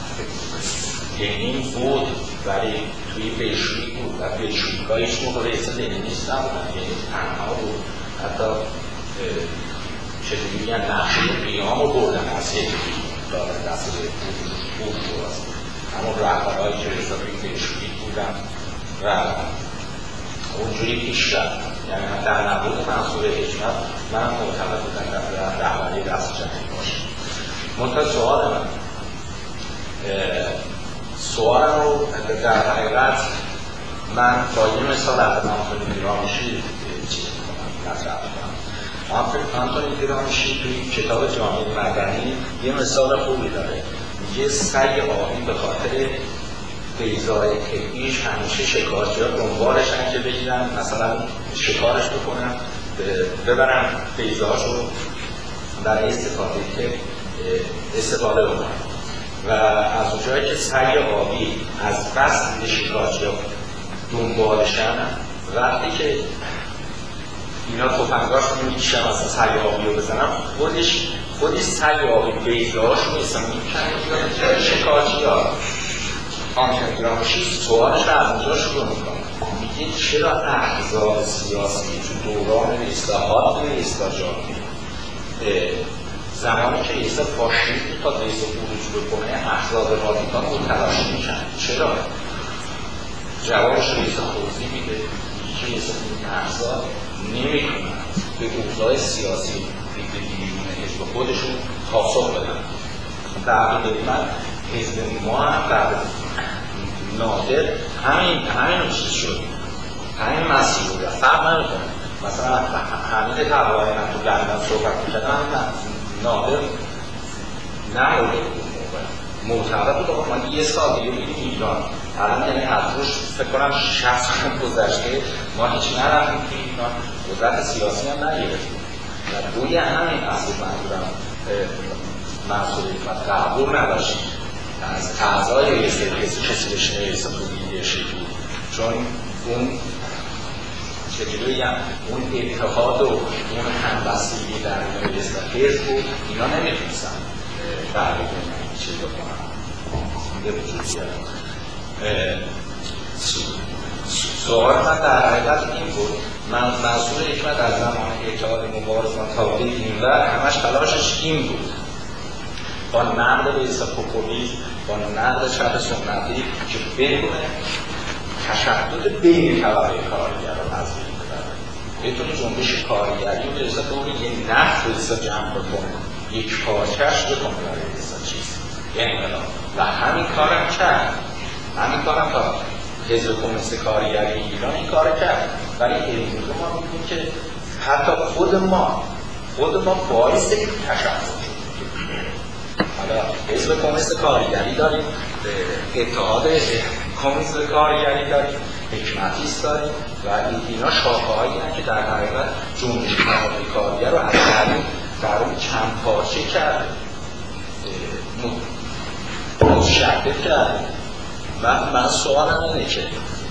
لنین بود ولی توی بهشوری بود و بهشوریگاه هیچ موقع رئیس لنینیست نبودن، یعنی تنها بود. حتی چطوری میگن نقشه قیام رو بردن از یک داره دست بود بود همون رهبرهایی که حسابی بهشوری بودن و اونجوری پیش رفت. یعنی در نبود منصور حکمت من معتقد بودم در رهبری دست جمعی باشه. منتها سوال من سوال رو در حقیقت من با یه مثال از آنتونی گرامشی چیز کنم مطرح کنم. آنتونی گرامشی توی کتاب جامعه مدنی یه مثال خوبی داره، میگه سگ آبی به خاطر بیضای طبیعیش همیشه شکارچی‌ها دنبالشن که بگیرن مثلا شکارش بکنن ببرن بیضه‌هاشو برای استفاده که استفاده بکنن. و از اونجایی که سگ آبی از بس شکارچی‌ها دنبالشن، وقتی که اینا تفنگاشون میکشن مثلا سگ آبی رو بزنن، خودش خودش سگ آبی بیضه‌هاشو مثلا میکنه شکارچی‌ها. آنتونی گرامشی سوالش رو از اونجا شروع میکنه، میگه چرا احزاب سیاسی تو دوران اصلاحات و اصلاح جامعه زمانی که ایسا فاشیست میخواد رئیس خروج بکنه احزاب رادیکال متلاشی میشن؟ چرا؟ جوابش رئیس خروجی میده، میگه که ایسا این احزاب نمیتونن به اوضاع سیاسی بیرون حزب خودشون پاسخ بدن. در حقیقت من حزب ما هم در نادر همین همین چیز شد، همین مسیر رو فرق نمیکنه. مثلا حمید طباطبایی من تو لندن صحبت می‌کردم، نادر نمورده بود موقع معتقد بود آقا ما یه سال دیگه میریم ایران. الان یعنی از روش فکر کنم شصت سال گذشته ما هیچ نرفتیم که ایران، قدرت سیاسی هم نگرفتیم و روی همین اصل منظورم منصور حکمت قبول نداشتیم از اعضای رئیس کسی بشه رئیس خروجی شکلی، چون اون چجوری هم اون اتحاد و اون همبستگی در رئیس و حزب بود، اینا نمیتونستن در بگونه چیز بکنن به وجود بیارن. سوال من در حقیقت این بود، من منصور حکمت از زمان اتحاد مبارزان تا به این ور همش تلاشش این بود با نقد به حساب پوپولیسم، با نقد چپ سنتی که بدون تشدد بین طبقه کارگر رو نزدیک ببره، بتونه جنبش کارگری رو به حساب اون یه نقد به حساب جمع بکنه، یک پارچه‌اش بکنه برای حساب چیز یعنی انقلاب. و همین کارم کرد، همین کارم تا حزب کمونیست کارگری ایران این کار کرد. ولی امروز ما می‌بینیم که حتی خود ما خود ما باعث این تشدد حالا حزب کمونیست کارگری داریم، اتحاد کمونیست کارگری داریم، حکمتیست داریم و اینا شاخه‌هایی هستند که در حقیقت جنبش کارگر رو از درون درون چند پارچه کرده، متشدد کرده. و من سوالم اینه که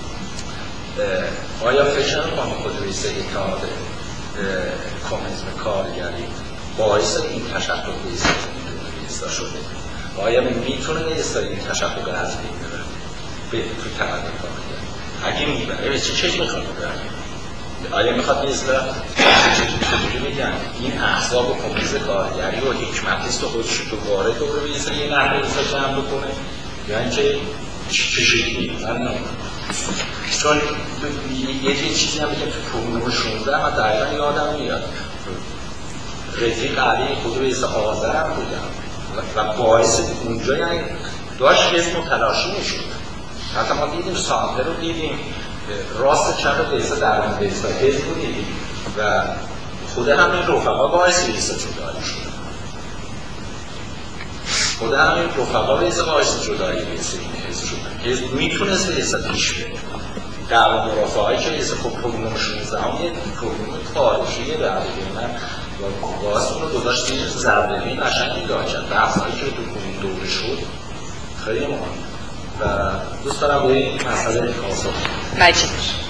آیا فکر نمی‌کنم خود رئیس اتحاد کمونیسم کارگری باعث این تشدد رئیس ایستا شده؟ آیا میتونه ایستا این تشدد از بین ببره به توی طبقه کارگر؟ اگه میبره به چه چشم میخواد ببره؟ آیا میخواد ایستا چجوری میگن این احزاب کمونیست کارگری و حکمتیست و خودش دوباره دوباره به ایستا یه نقل ایستا جمع بکنه؟ یعنی که چه شکلی؟ من نمیدونم. چون یه چیزی هم بگم تو پروگرام شونزده من دقیقا یادم میاد رفیق علی خود رئیس آذر هم بودم و باعث اونجا یعنی داشت اسم تلاشی میشد. حتی ما دیدیم سامپر رو دیدیم، راست چپ رئیس درون رئیس حزب رو دیدیم و خود همین رفقا باعث رئیس جدایی شد. خود همین رفقا رئیس باعث جدایی رئیس این حزب شد. حزب میتونست رئیس پیش بره. دعوا مرافعه هایی که رئیس خب پروگرام شانزده هم یک پروگرام تاریخیه به علیه من و باعث اون رو گذاشت زیر ضربه‌بین قشنگی داد کرد. بحث‌هایی که تو اون دوره شد خیلی مهم و دوست دارم به این مسئله پاسخ بدم. مجید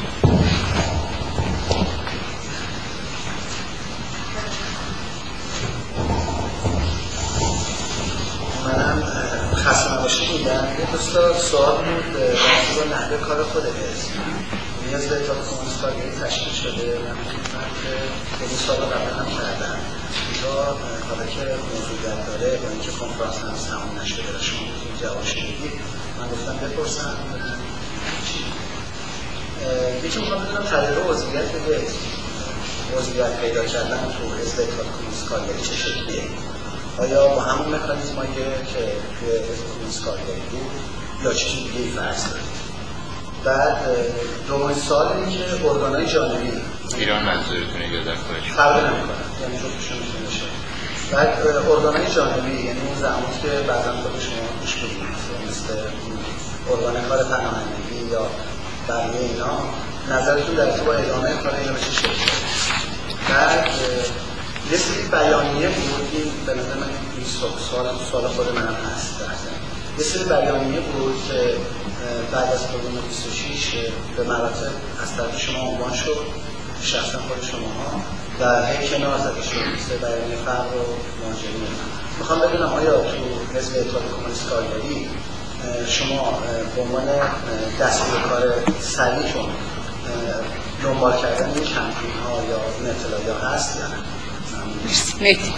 منم خسته نباشید میدم. یه دوستا سوال بود راجع به نحوه کار خود حزب. نیاز به اتحاد کمونیست کارگری تشکیل شده. من می‌فهمم که این سوال رو قبلا هم کردم. اینجا حالا که موضوعیت داره با اینکه کنفرانس هنوز تمام نشده و شما می‌تونید جوابش بدید، من گفتم بپرسم چی؟ یکی می‌خوام بدونم تغییر عضویت به حزب. عضویت پیدا کردن تو حزب اتحاد کمونیست کارگری چه شکلیه؟ آیا با همون مکانیزمایی که توی حزب کمونیست کارگری بود یا چیز دیگه‌ای فرض دارید؟ بعد دومین سوال اینه که ارگان‌های جانبی ایران منظورتونه یا در خارج؟ فرق نمی‌کنه، یعنی جفتشون می‌تونه باشه. بعد ارگان‌های جانبی یعنی اون زمانی که بعداً خود شما گوش بدید مثل ارگان کار پناهندگی یا بقیه اینا، نظرتون در ارتباط با ادامه کار اینا به چه شکلیه؟ بعد یه سری بیانیه بود، این به نظر من این سوال سوال خود منم هست درسته. یه سری بیانیه بود که بعد از پروگرام بیست و شش به مراتب از طرف شما عنوان شد، شخصا خود شماها و هی کنار زده شد، مثل بیانیه فقر و مهاجرین. میخوام بدونم آیا تو حزب اتحاد کمونیست کارگری شما به عنوان دستور کار سریعتون دنبال کردن این کمپین ها یا این اطلاعات هست یا نه؟ مرسی.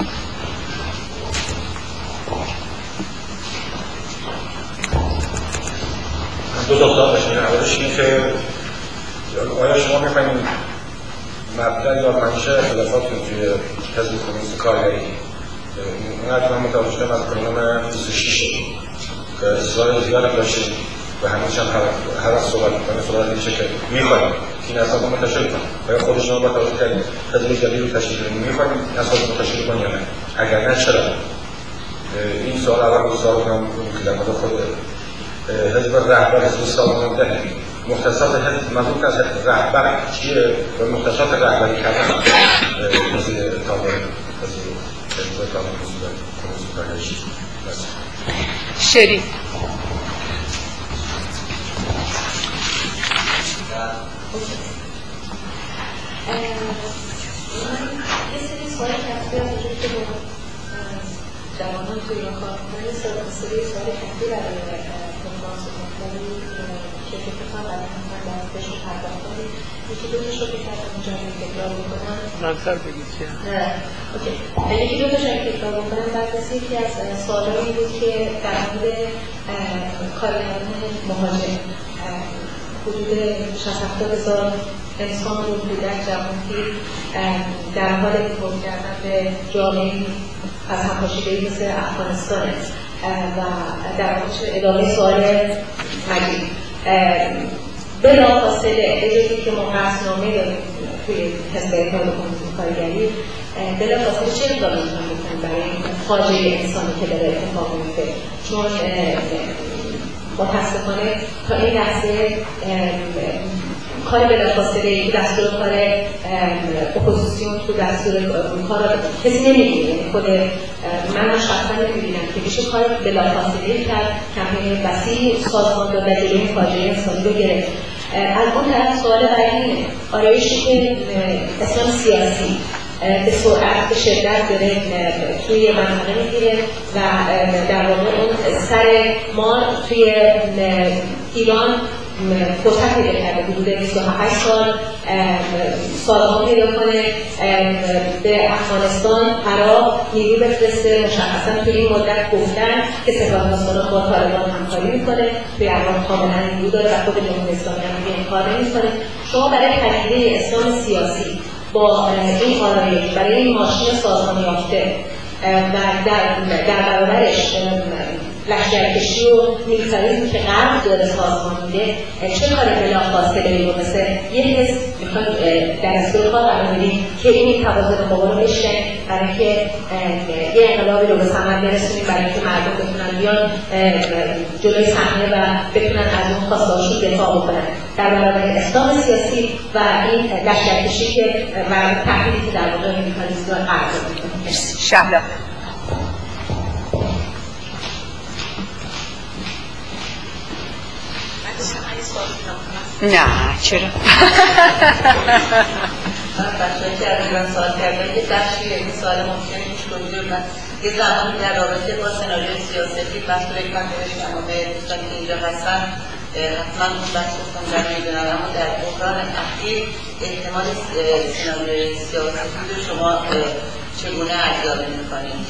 دو دختر باشین. اولش اینه که آیا شما می‌فهمید مبدأ یا منشأ اختلافاتتون توی حزب کمونیست کارگری اونقدر من متوجه شدم از پروگرام بیست و شش که اصرار زیاد داشتید و همیشه هم هر وقت صحبت می‌کنه صحبت میشه که می‌خوایم این اساس منتشر کنیم. آیا خود شما با توجه کردید حزب جدید رو تشکیل کنید می‌خوایم اساس منتشر کنید یا نه؟ اگر نه چرا؟ این سوال اول رو سوال کنم که در مورد خود حزب رهبر حزب سازمان ده مختصات حزب مضمون از رهبر چیه و مختصات رهبری کردن وزیر اتحاد حزب اتحاد کمونیست کارگری شریف یه سری سوال کفتی هم وجود که با جوانان توی ایران کار کنن یه سری سوال کفتی برای کنفرانس کنفرانسی که فکر کنم برای همون در بهشون پرداخت کنیم یکی دو تاش رو که کردم اونجا رو تکرار بکنم منصر بگید چیه؟ اوکی. یکی دو تاش رو تکرار بکنم بعد از یکی از سوالایی بود که در مورد کارگران مهاجر حدود شصت هفتاد هزار انسان رو کودک جوان‌پیر در حال دیپورت کردن به جامعه از همپاشیده‌ای مثل افغانستان و در واقع ادامه سوال مجید بلافاصله اجازه که ما قصدنامه داریم توی حزب اتحاد کمونیست کارگری بلافاصله چه اقدامی می‌تونیم بکنیم برای این فاجعه انسانی که داره اتفاق میفته چون متاسفانه تا این لحظه کار بلافاصله دستور کار اپوزیسیون تو دستور کار کسی نمی‌بینه. یعنی خود من شخصا نمی‌بینم که میشه کار بلافاصله کرد کمپین وسیع سازمان داد و جلوی فاجعه انسانی رو گرفت. از اون طرف سوال برای آرایشی که اسلام سیاسی به سرعت به شدت داره توی منطقه میگیره و در واقع اون سر ما توی ایران فرصت پیدا کرده حدود بیست و هشت سال سازمان پیدا کنه به افغانستان عراق نیرو بفرسته. مشخصا توی این مدت گفتن که سپاهداران با طالبان همکاری میکنه توی عراق کاملا نیرو داره و خود جمهوری اسلامی هم این کار نمیکنه. شما برای پدیده اسلام سیاسی با این آرایش برای این ماشین سازمان یافته و در در برابرش لشکرکشی و میلیتاریسم که غرب داره سازمان میده، چه کاری بلافاصله میگه؟ مثل یه حس میخواد در دستور کار قرار بدیم که این توازن قوا رو بشکنه برای اینکه یه انقلابی رو به ثمر برسونیم، برای اینکه مردم بتونن بیان جلوی صحنه و بتونن از اون خواسته‌هاشون دفاع بکنن در برابر اسلام سیاسی و این لشکرکشی که و تهدیدی که در واقع میلیتاریسم رو قرار میکنه. شهلا نه چرا؟ بچه‌ای که از ایران سوال کردن یه بخشی این سوال ممکنه پیش کنید و یه زمانی در رابطه با سناریوی سیاستی بحث رو یک من نوشتم و به دوستانی که اینجا هستن حتما اون بحث گفتم در میدونم، اما در بحران اخیر احتمال سناریوی سیاسی رو شما چگونه ارزیابی می‌کنید؟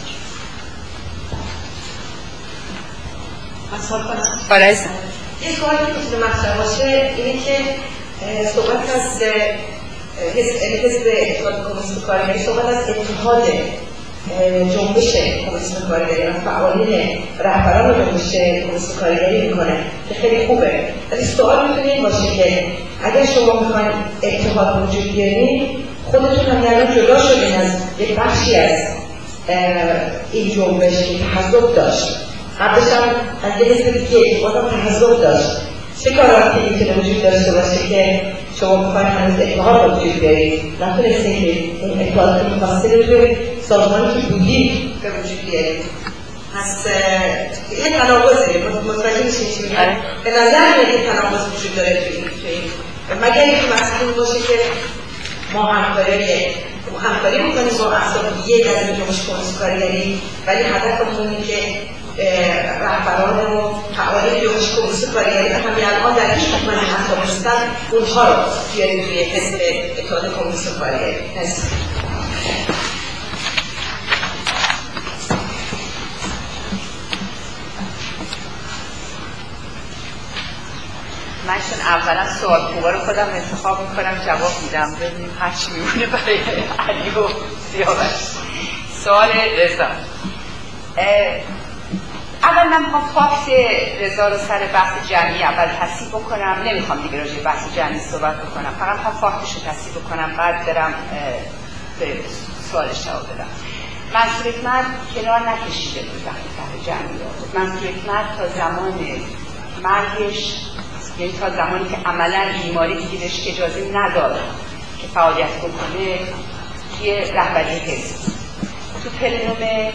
من سوال کنم؟ آره یه سوالی که میتونه مطرح باشه اینه که صحبت از حزب اتحاد کمونیست کارگری، صحبت از اتحاد جنبش کمونیست کارگری و فعالین رهبران جنبش کمونیست کارگری میکنه که خیلی خوبه، ولی سوال میتونه این باشه که اگر شما میخواین اتحاد وجود بیارین، خودتون هم یعنی جدا شدین از یک بخشی از این جنبش که تحزب داشت، قبلش هم از یه حزب دیگه بازم تحزب داشت. چه کاراتی میتونه وجود داشته باشه که شما بخواید هنوز اتحاد رو وجود بیارید؟ نتونستین که این اتحاد که میخواستید رو سازمانی که بودید به وجود بیارید. پس یه تناقضه، متوجه میشین چی میگم؟ به نظر میاد که تناقض وجود داره توی این، مگر اینکه مسئول باشه که ما همکاری همکاری میکنیم با احزاب دیگه از این جنبش کمونیست کارگری، ولی هدفمون اینه که رهبران و فعالین جنبش کمونیست کارگری که همین الان در هیچ حکم احزاب هستن اونها رو بیاریم توی حزب اتحاد کمونیست کارگری. مرسی. من چون اولا سوال خوبا رو خودم انتخاب میکنم جواب میدم، ببینیم هرچی میمونه برای علی و سیاوش. سوال رضا، اول من میخوام فاکت رضا رو سر بحث جمعی اول تصحیح بکنم، نمیخوام دیگه راجع به بحث جمعی صحبت بکنم، فقط میخوام فاکتش رو تصحیح بکنم، بعد برم به سوالش جواب بدم. منصور حکمت کنار نکشیده بود وقتی بحث جمعی آورد. منصور حکمت تا زمان مرگش، یعنی تا زمانی که عملاً بیماری دیگه بهش اجازه نداد که فعالیت بکنه، توی رهبری حزب تو پلنوم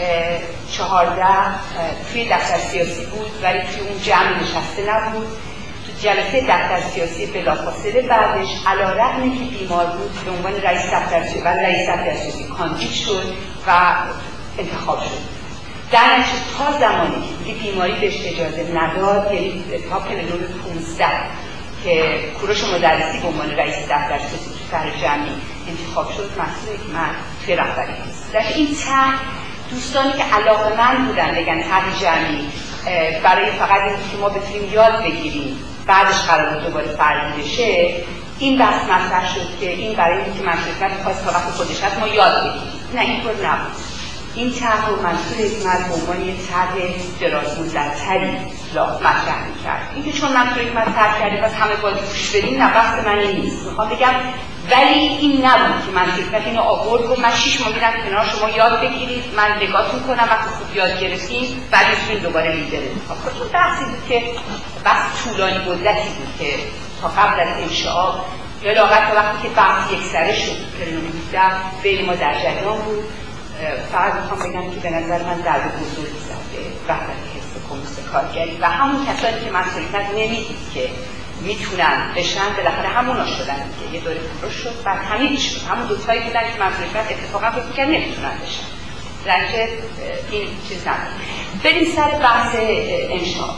چهارده توی دفتر سیاسی بود، ولی توی اون جمع نشسته نبود. تو جلسه دفتر سیاسی بلافاصله بعدش علیرغم اینکه بیمار بود به عنوان رئیس دفتر سیاسی و رئیس دفتر سیاسی کاندید شد و انتخاب شد. در نتیجه تا زمانی که بیماری بهش اجازه نداد، یعنی تا پلنوم پانزده که کوروش مدرسی به عنوان رئیس دفتر سیاسی تو شهر جمعی انتخاب شد، مسئول حکمت توی رهبری است. در این طرح دوستانی که علاقه‌مند بودن بگن طرح جمعی برای فقط اینکه که ما بتونیم یاد بگیریم بعدش قرار بود دوباره فرضی بشه، این بحث مطرح شد که این برای اینکه منصور خواست تا وقت خودش هست ما یاد بگیریم. نه، اینطور نبود. این طرح رو منصور حکمت به عنوان یک طرح درازمدت‌تری مطرح می‌کرد. اینکه چون منصور حکمت طرح کرده پس همه باید گوش بدیم، نه، بحث من این نیست. میخوام بگم ولی این نبود که منصور حکمت اینو آورد و من شیش ماه میرم کنار شما یاد بگیرید، من نگاهتون کنم، وقتی خوب یاد گرفتیم بعد میتونید دوباره لیدر انتخاب کنید. این بحثی بود که بحث طولانی مدتی بود که تا قبل از انشعاب یا لااقل تا وقتی که بحث یکسره شد پلنوم هفده بین ما در جریان بود. فقط میخوام بگم که به نظر من ضربه بزرگی زد به وحدت حزب کمونیست کارگری و همون کسانی که منصور حکمت نمیدید که میتونن بشن بالاخره همونا شدن که یه دوره کوروش شد، بعد همین شد، همون دوتایی بودن که منصور حکمت اتفاقا فکر می‌کرد نمیتونن بشن. درنچه این چیز نداره. بریم سر بحث انشاء.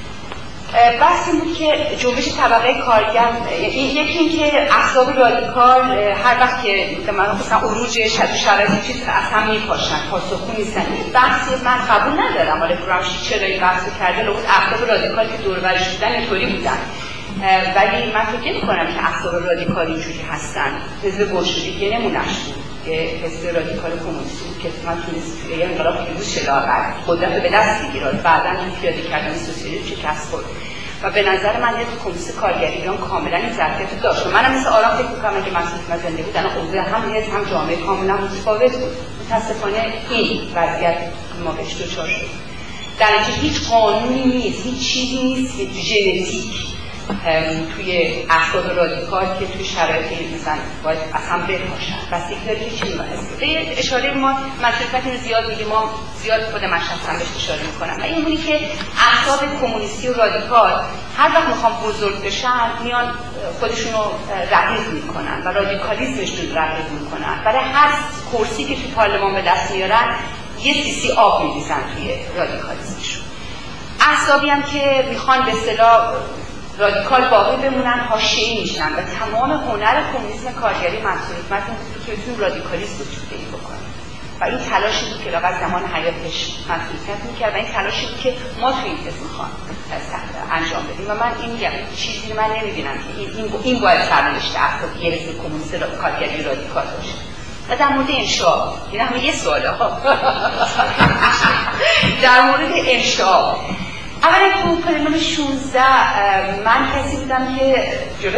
بحث این بود که جنبش طبقه کارگر، یکی این که احزاب رادیکال هر وقت که من مثلا عروج شد شرایطی چیز اصلا میپاشن، پاسخگو نیستن. این بحث من قبول ندارم. حالا گرامشی چرا این بحث کرده؟ لابد احزاب رادیکال که دور و برش بودن اینطوری بودن. ولی من فکر نمی‌کنم که احزاب رادیکال اینجوری هستن. حزب بولشویک یه نمونه‌اش بود که حزب رادیکال کمونیستی که من تونست توی انقلاب پیروز شد آورد قدرت به دست بگیرد، بعداً این پیاده کردن سوسیالیسم شکست خورد و به نظر من یه کمیته کارگری ایران کاملا این ظرفیت داشت. منم مثل آرام فکر می‌کنم که مسئول زنده بود، انا اوضاع هم حزب هم جامعه کاملا متفاوت بود. متأسفانه این وضعیت ما بهش دچار شد. در نتیجه هیچ قانونی نیست، هیچ چیزی نیست که ژنتیک توی احزاب رادیکال که توی شرایط مثلا باید اصلا بپاشن. بستگی داره که چی می‌باید. اشاره ما مشروطیت رو زیاد میگیم، ما زیاد خود من شخصا بهش اشاره می‌کنم. و اینونی که احزاب کمونیستی و رادیکال هر وقت میخوان بزرگ بشن میان خودشون رو رقیق میکنن و رادیکالیسمشون رقیق میکنن. برای هر کرسی که توی پارلمان به دست میارن یه سیسی آب میریزن توی رادیکالیسمشون. احزابی هم که میخوان به اصطلاح رادیکال باقی بمونن حاشیه‌ای میشن و تمام هنر کمونیسم کارگری منصور حکمت بود که بتونه رادیکالیسم رو توی بکنه و این تلاشی بود که لااقل زمان حیاتش مسئولیت میکرد و این تلاشی بود که ما توی این قسم میخوان انجام بدیم و من این میگم چیزی رو من نمیبینم که این, این, این باید سرنوشت احزاب یه رسم کمونیست کارگری رادیکال باشه. و در مورد انشاء این همه یه سواله ها در مورد انشاء اولا تو پرنامه شانزده من کسی بودم که جلو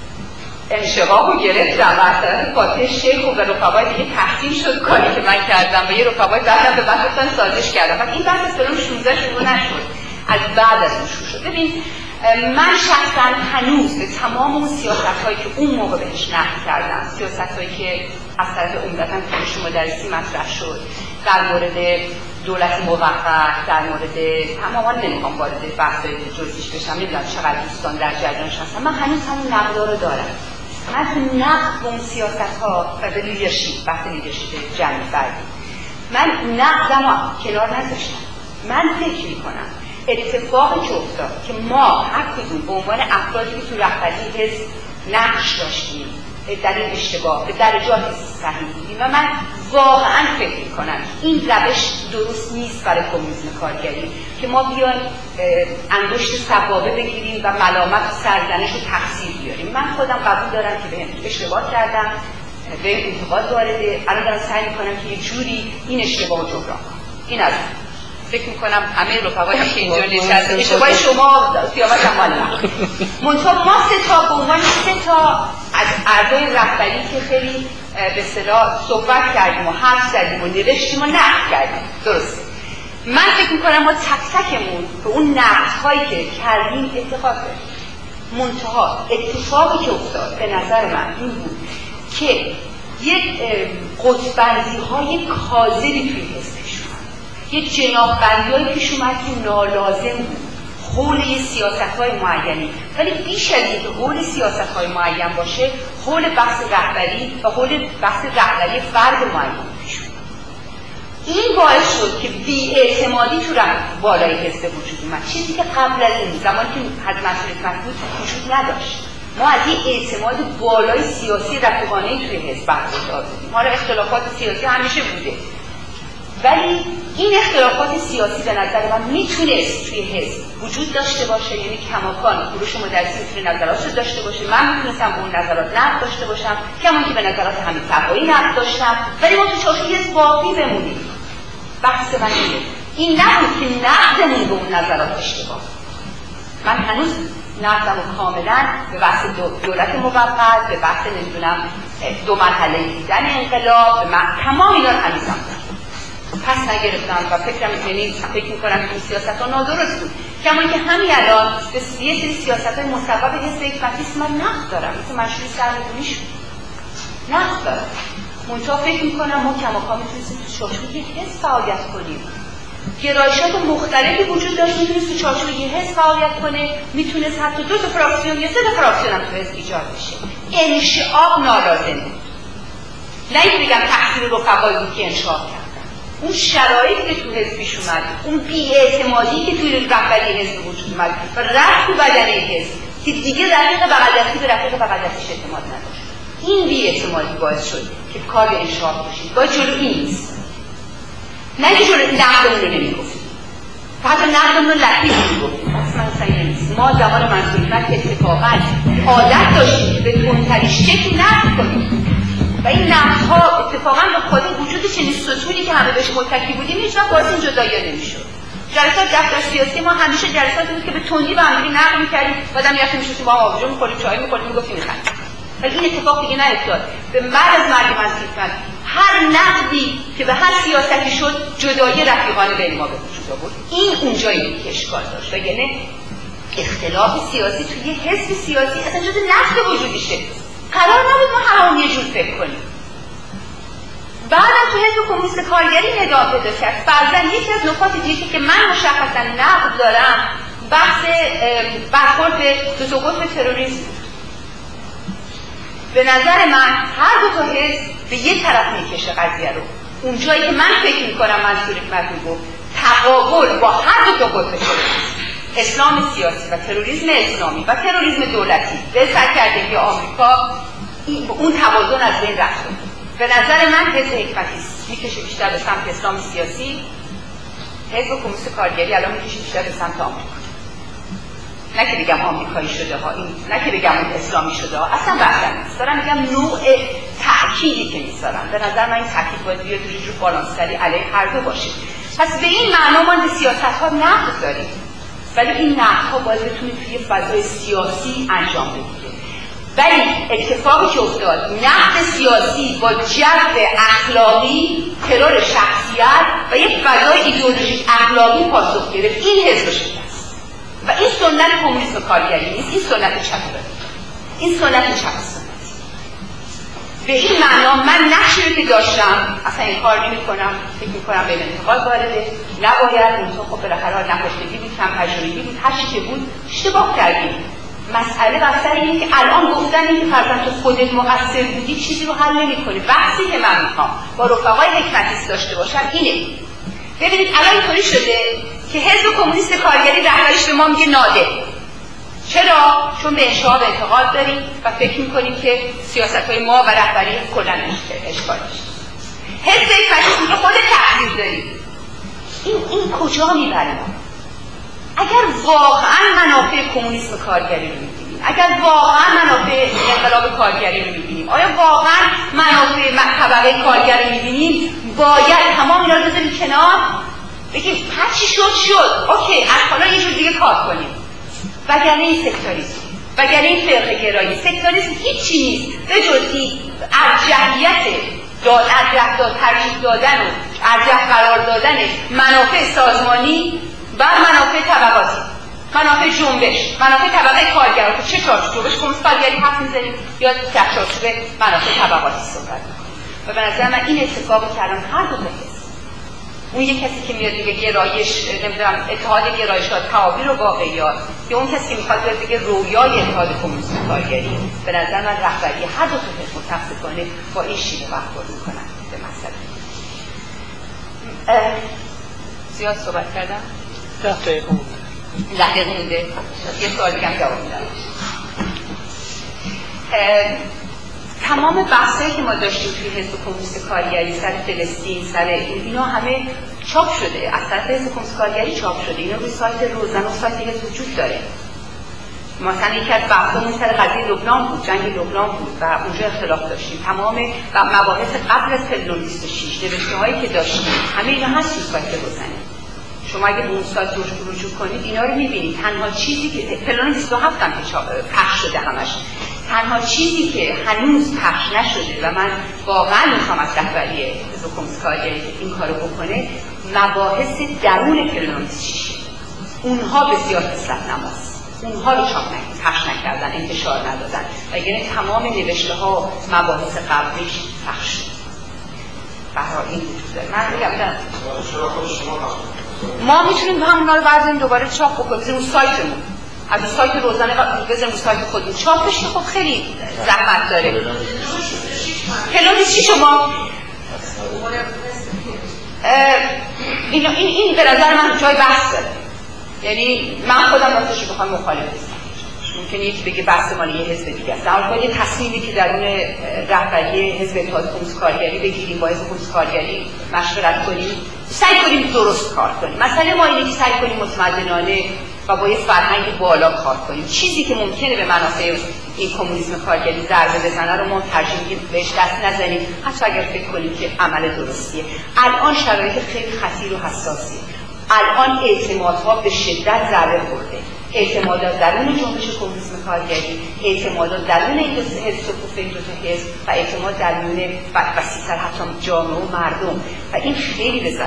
انشقاق رو گرفتم و از طرف فاتح شیخ و رفقای دیگه تحسین شد کاری که من کردم و یه رفقای بعدم به بعد گفتن سازش کردم و این بحث از پرنامه شانزده شروع نشد، از بعد از اون شروع شد. ببین من شخصا هنوز به تمام اون سیاست‌هایی که اون موقع بهش نقد کردم، سیاست‌هایی که از طرف عمدتاً دانش مدرسی مطرح شد در مورد دولت موقت، در مورد تماما نمیخوام وارد بحث‌های جزئیش بشم، نمیدونم چقدر دوستان در جریانش هستن، من هنوز همون نقدا رو دارم. من تو نقد اون سیاست‌ها و به لیدرشپ، بحث لیدرشپ جمعی فردی من نقدم رو کنار نذاشتم. من فکر می‌کنم اتفاقی که افتاد که ما هر کدوم به عنوان افرادی که تو رهبری حزب نقش داشتیم در این اشتباه به درجات صحیح بودیم و من واقعا فکر می‌کنم این روش درست نیست برای کمونیسم کارگری که ما بیایم انگشت سبابه بگیریم و ملامت و سرزنش و تقصیر بیاریم. من خودم قبول دارم که بهم اشتباه کردم، به انتقاد وارده، الان دارم سعی می‌کنم که یه جوری این اشتباه رو جبران کنم. این از فکر میکنم همه رفقایی که اینجا نشستن اشتباه شما قیامت هم مال من. منتها ما سه تا به عنوان سه تا از اعضای رهبری که خیلی به اصطلاح صحبت کردیم و حرف زدیم و نوشتیم و نقد کردیم، درسته. من فکر میکنم ما تک تکمون به اون نقدهایی که کردیم اعتقاد داریم. منتها اتفاقی که افتاد به نظر من این بود که یک قطب‌بندی‌های کاذبی توی حزب یک جناح‌بندی‌هایی پیش اومد که نالازم بود حول یه سیاست‌های معینی، ولی بیش از اینکه حول سیاست‌های معین باشه حول بحث رهبری و حول بحث رهبری فرد معین پیش اومد. این باعث شد که بی‌اعتمادی تو بالای حزب وجود اومد، چیزی که قبل از این زمانی که حزب مسئولیت بود وجود نداشت. ما از این اعتماد بالای سیاسی رفیقانه‌ای توی حزب برخوردار بودیم. حالا اختلافات سیاسی همیشه بوده، ولی این اختلافات سیاسی به نظر من میتونست توی حزب وجود داشته باشه، یعنی کماکان گروه مدرسی میتونه نظرات رو داشته باشه، من میتونستم به اون نظرات نقد داشته باشم، کمان که به نظرات همین طبعی نقد داشتم، ولی ما تو چارچوب حزب باقی بمونیم. بحث من اینه، این نبود که نقدمون به اون نظرات اشتباه. من هنوز نقدم و کاملا به بحث دولت موقت، به بحث نمیدونم دو مرحله دیدن انقلاب، به تمام اینا رو هنوزم پس نگرفتم و فکرم یعنی فکر میکنم که این سیاست ها نادرست بود. کما که همین الان به یه سری سیاست های مصوب حزب حکمتیست من نقد دارم، مثل مشروع سرنگونی شد نقد دارم. منتها فکر میکنم ما کماکان میتونستیم تو چارچوب یه حزب فعالیت کنیم. گرایشات مختلفی وجود داشت، میتونست تو چارچوب یه حزب فعالیت کنه، میتونست حتی دو تا فراکسیون یا سه تا فراکسیون هم تو حزب ایجاد بشه. انشعاب نالازم بود. نه اینکه بگم تقصیر رفقایی بود که انشعاب کرد. اون شرایطی که تو حزب پیش اومد، اون بی‌اعتمادی که توی رهبری حزب وجود اومد و رفت تو بدنه حزب که دیگه رفیق بغل دستی به رفیق بغل دستیش اعتماد نداشت. این بی‌اعتمادی باعث شد که کار به انشعاب بشید. باید جلو این نیست. نه که جلو نقدمون رو نمیگفتیم. حتی نقدمون رو لطیف میگفتیم. پس من اصلا نیست. ما زمان منصور حکمت اتفاقا عادت داشتیم که به تندترین شکل نقد کنیم و این نقدها اتفاقا به خود وجود چنین ستونی که همه بهش متکی بودیم هیچ وقت باعث این جدایی نمیشد. جلسات دفتر سیاسی ما همیشه جلساتی بود که به تندی با هم نقد می‌کردیم، بعدم می‌رفتیم می‌شستیم با هم آبجو می‌خوردیم، چای می‌خوردیم، می‌گفتیم می‌خندیم. ولی این اتفاق دیگه نیفتاد. به بعد از مرگ منصور حکمت هر نقدی که به هر سیاستی شد جدایی رفیقانه بین ما به وجود آورد. این اونجایی بود که اشکال داشت. یعنی اختلاف سیاسی توی حزب سیاسی اصلا جز نقد وجودیشه. قرار نبود ما همون یه جور فکر کنیم. بعدم تو حزب کمونیست کارگری ندام پیدا کرد. فرضاً یکی از نکات دیگه که من مشخصاً نقد دارم بحث برخورد به دو قطب تروریسم. به نظر من هر دو تا حزب به یک طرف میکشه قضیه رو. اون جایی که من فکر میکنم منصور حکمت میگفت تقابل با هر دو تا قطب تروریسم، اسلام سیاسی و تروریسم اسلامی و تروریسم دولتی به سرکردگی آمریکا، اون توازن از بین رفته. به نظر من حزب حکمتی میکشه بیشتر به سمت اسلام سیاسی، حزب کمونیست کارگری الان میکشه بیشتر به سمت آمریکا. نه که بگم آمریکایی شده ها، این نه که بگم اون اسلامی شده ها، اصلا بحثم نیست. دارم میگم نوع تأکیدی که میذارن. به نظر من این تأکید باید بیاد روی جور بالانس‌تری علیه هر دو باشه. پس به این معنا ما به سیاست‌ها نقد داریم، ولی این نقدها باید بتونه توی فضای سیاسی انجام بگیره. ولی اتفاقی که افتاد، نقد سیاسی با جذب اخلاقی، ترور شخصیت و یک فضای ایدئولوژیک اخلاقی پاسخ گرفت. این حزب شکست و این سنت کمونیسم کارگری نیست، این سنت چپه، این سنت چپ سنت. به این معنا من نقشی رو که داشتم اصلا این کار نمی کنم، فکر می کنم به انتقاد وارده، نباید منطقه خب بالاخره نخشتگی بود، کم تجربگی بود، هر چی که بود اشتباه کردیم. مسئله بحث اینه که الان گفتن این که فرضاً تو خودت مقصر بودی چیزی رو حل نمی‌کنه. بحثی که من می‌خوام با رفقای حکمتیست داشته باشم اینه. ببینید الان اینطوری شده که حزب کمونیست کارگری رهبریش به ما میگه ناده. چرا؟ چون به انشاب اعتقاد داریم و فکر می‌کنیم که سیاست‌های ما و رهبری کلاً اشکال داشت. حزب حکمتیست میگه خودت تقصیر داری. این این کجا میبره؟ اگر واقعا منافع کمونیسم کارگری رو می‌بینیم، اگر واقعا منافع انقلاب کارگری رو می‌بینیم، آیا واقعا منافع طبقه کارگر رو می‌بینیم، باید تمام اینا رو بذاریم کنار، بگیم هر چی شد شد، اوکی، از حالا یه جور دیگه کار کنیم. وگرنه این سکتاریسم، وگرنه این فرقه گرایی، سکتاریسم هیچی نیست به جز این ارجحیت داد ارجح داد ترجیح دادن و ارجح قرار دادن منافع سازمانی بر منافع طبقاتی، منافع جنبش، منافع طبقه کارگران. که چه چارچوبش کمونیست کارگری حرف می‌زنیم یا در چارچوب منافع طبقاتی صحبت می‌کنیم. و به نظر من این اتفاقی که الان هر دو هست، اون یک کسی که میاد دیگه گرایش نمیدونم اتحاد گرایشات تعابیر و واقعیات، یا اون کسی که میخواد بیاد دیگه رویای اتحاد کمونیست کارگری، به نظر من رهبری هر دو تا حزب متاسفانه با این شیوه برخورد می‌کنن به مسئله. زیاد صحبت کردم؟ ده دقیقه مونده. ده دقیقه مونده. یه سوال دیگه هم جواب میدم. تمام بحثایی که ما داشتیم توی حزب کمونیست کارگری سر فلسطین، سر اینا همه چاپ شده. از طرف حزب کمونیست کارگری چاپ شده. اینا روی سایت روزنه و سایت دیگه وجود داره. مثلا یکی از بحثمون سر قضیه لبنان بود، جنگ لبنان بود و اونجا اختلاف داشتیم. تمام و مباحث قبل از فبروری بیست و شش نوشته‌هایی که داشتیم همه اینا هست توی سایت روزنه. شما اگه به اون سایت رجوع کنید اینا رو می‌بینید. تنها چیزی که فلان بیست و هفت هم که پخش شده همش، تنها چیزی که هنوز پخش نشده و من واقعا میخوام از رهبری حزب کمونیست کارگری که این کارو بکنه، مباحث درون فلان بیست و شش، اونها بسیار اصلاح نماست، اونها رو چاپ نکردن، پخش نکردن، انتشار ندادن و یعنی تمام نوشته ها مباحث قبلیش پخش شد. برای این وجود داره. من میگم نه ما میتونیم همونا رو برداریم دوباره چاپ بکنیم بزنیم سایتمون، از سایت روزنه بزنیم سایت خودمون چاپش که خب خیلی زحمت داره. فلان بیست و شش شما این این این به نظر من جای بحث داره. یعنی من خودم راستش رو بخوام مخالف نیستم. ممکنه یکی بگه بحث مال یه حزب دیگه است. در واقع یه تصمیمی که درون رهبری حزب اتحاد کمونیست کارگری بگیریم، با حزب کمونیست کارگری مشورت کنیم، سعی کنیم درست کار کنیم. مسئله ما اینه که سعی کنیم متمدنانه و با یه فرهنگ بالا کار کنیم. چیزی که ممکنه به منافع این کمونیسم کارگری ضربه بزنه رو ما ترجیح میدیم بهش دست نزنیم، حتی اگر فکر کنیم که عمل درستیه. الان شرایط خیلی خطیر و حساسیه. الان اعتمادها به شدت ضربه خورده. اعتمادات درون جنبش کمونیسم کارگری، اعتمادات درون این دو حزب صفوف این دو تا حزب و اعتماد درون وسیع‌تر حتی جامعه و مردم، و این خیلی به ضرر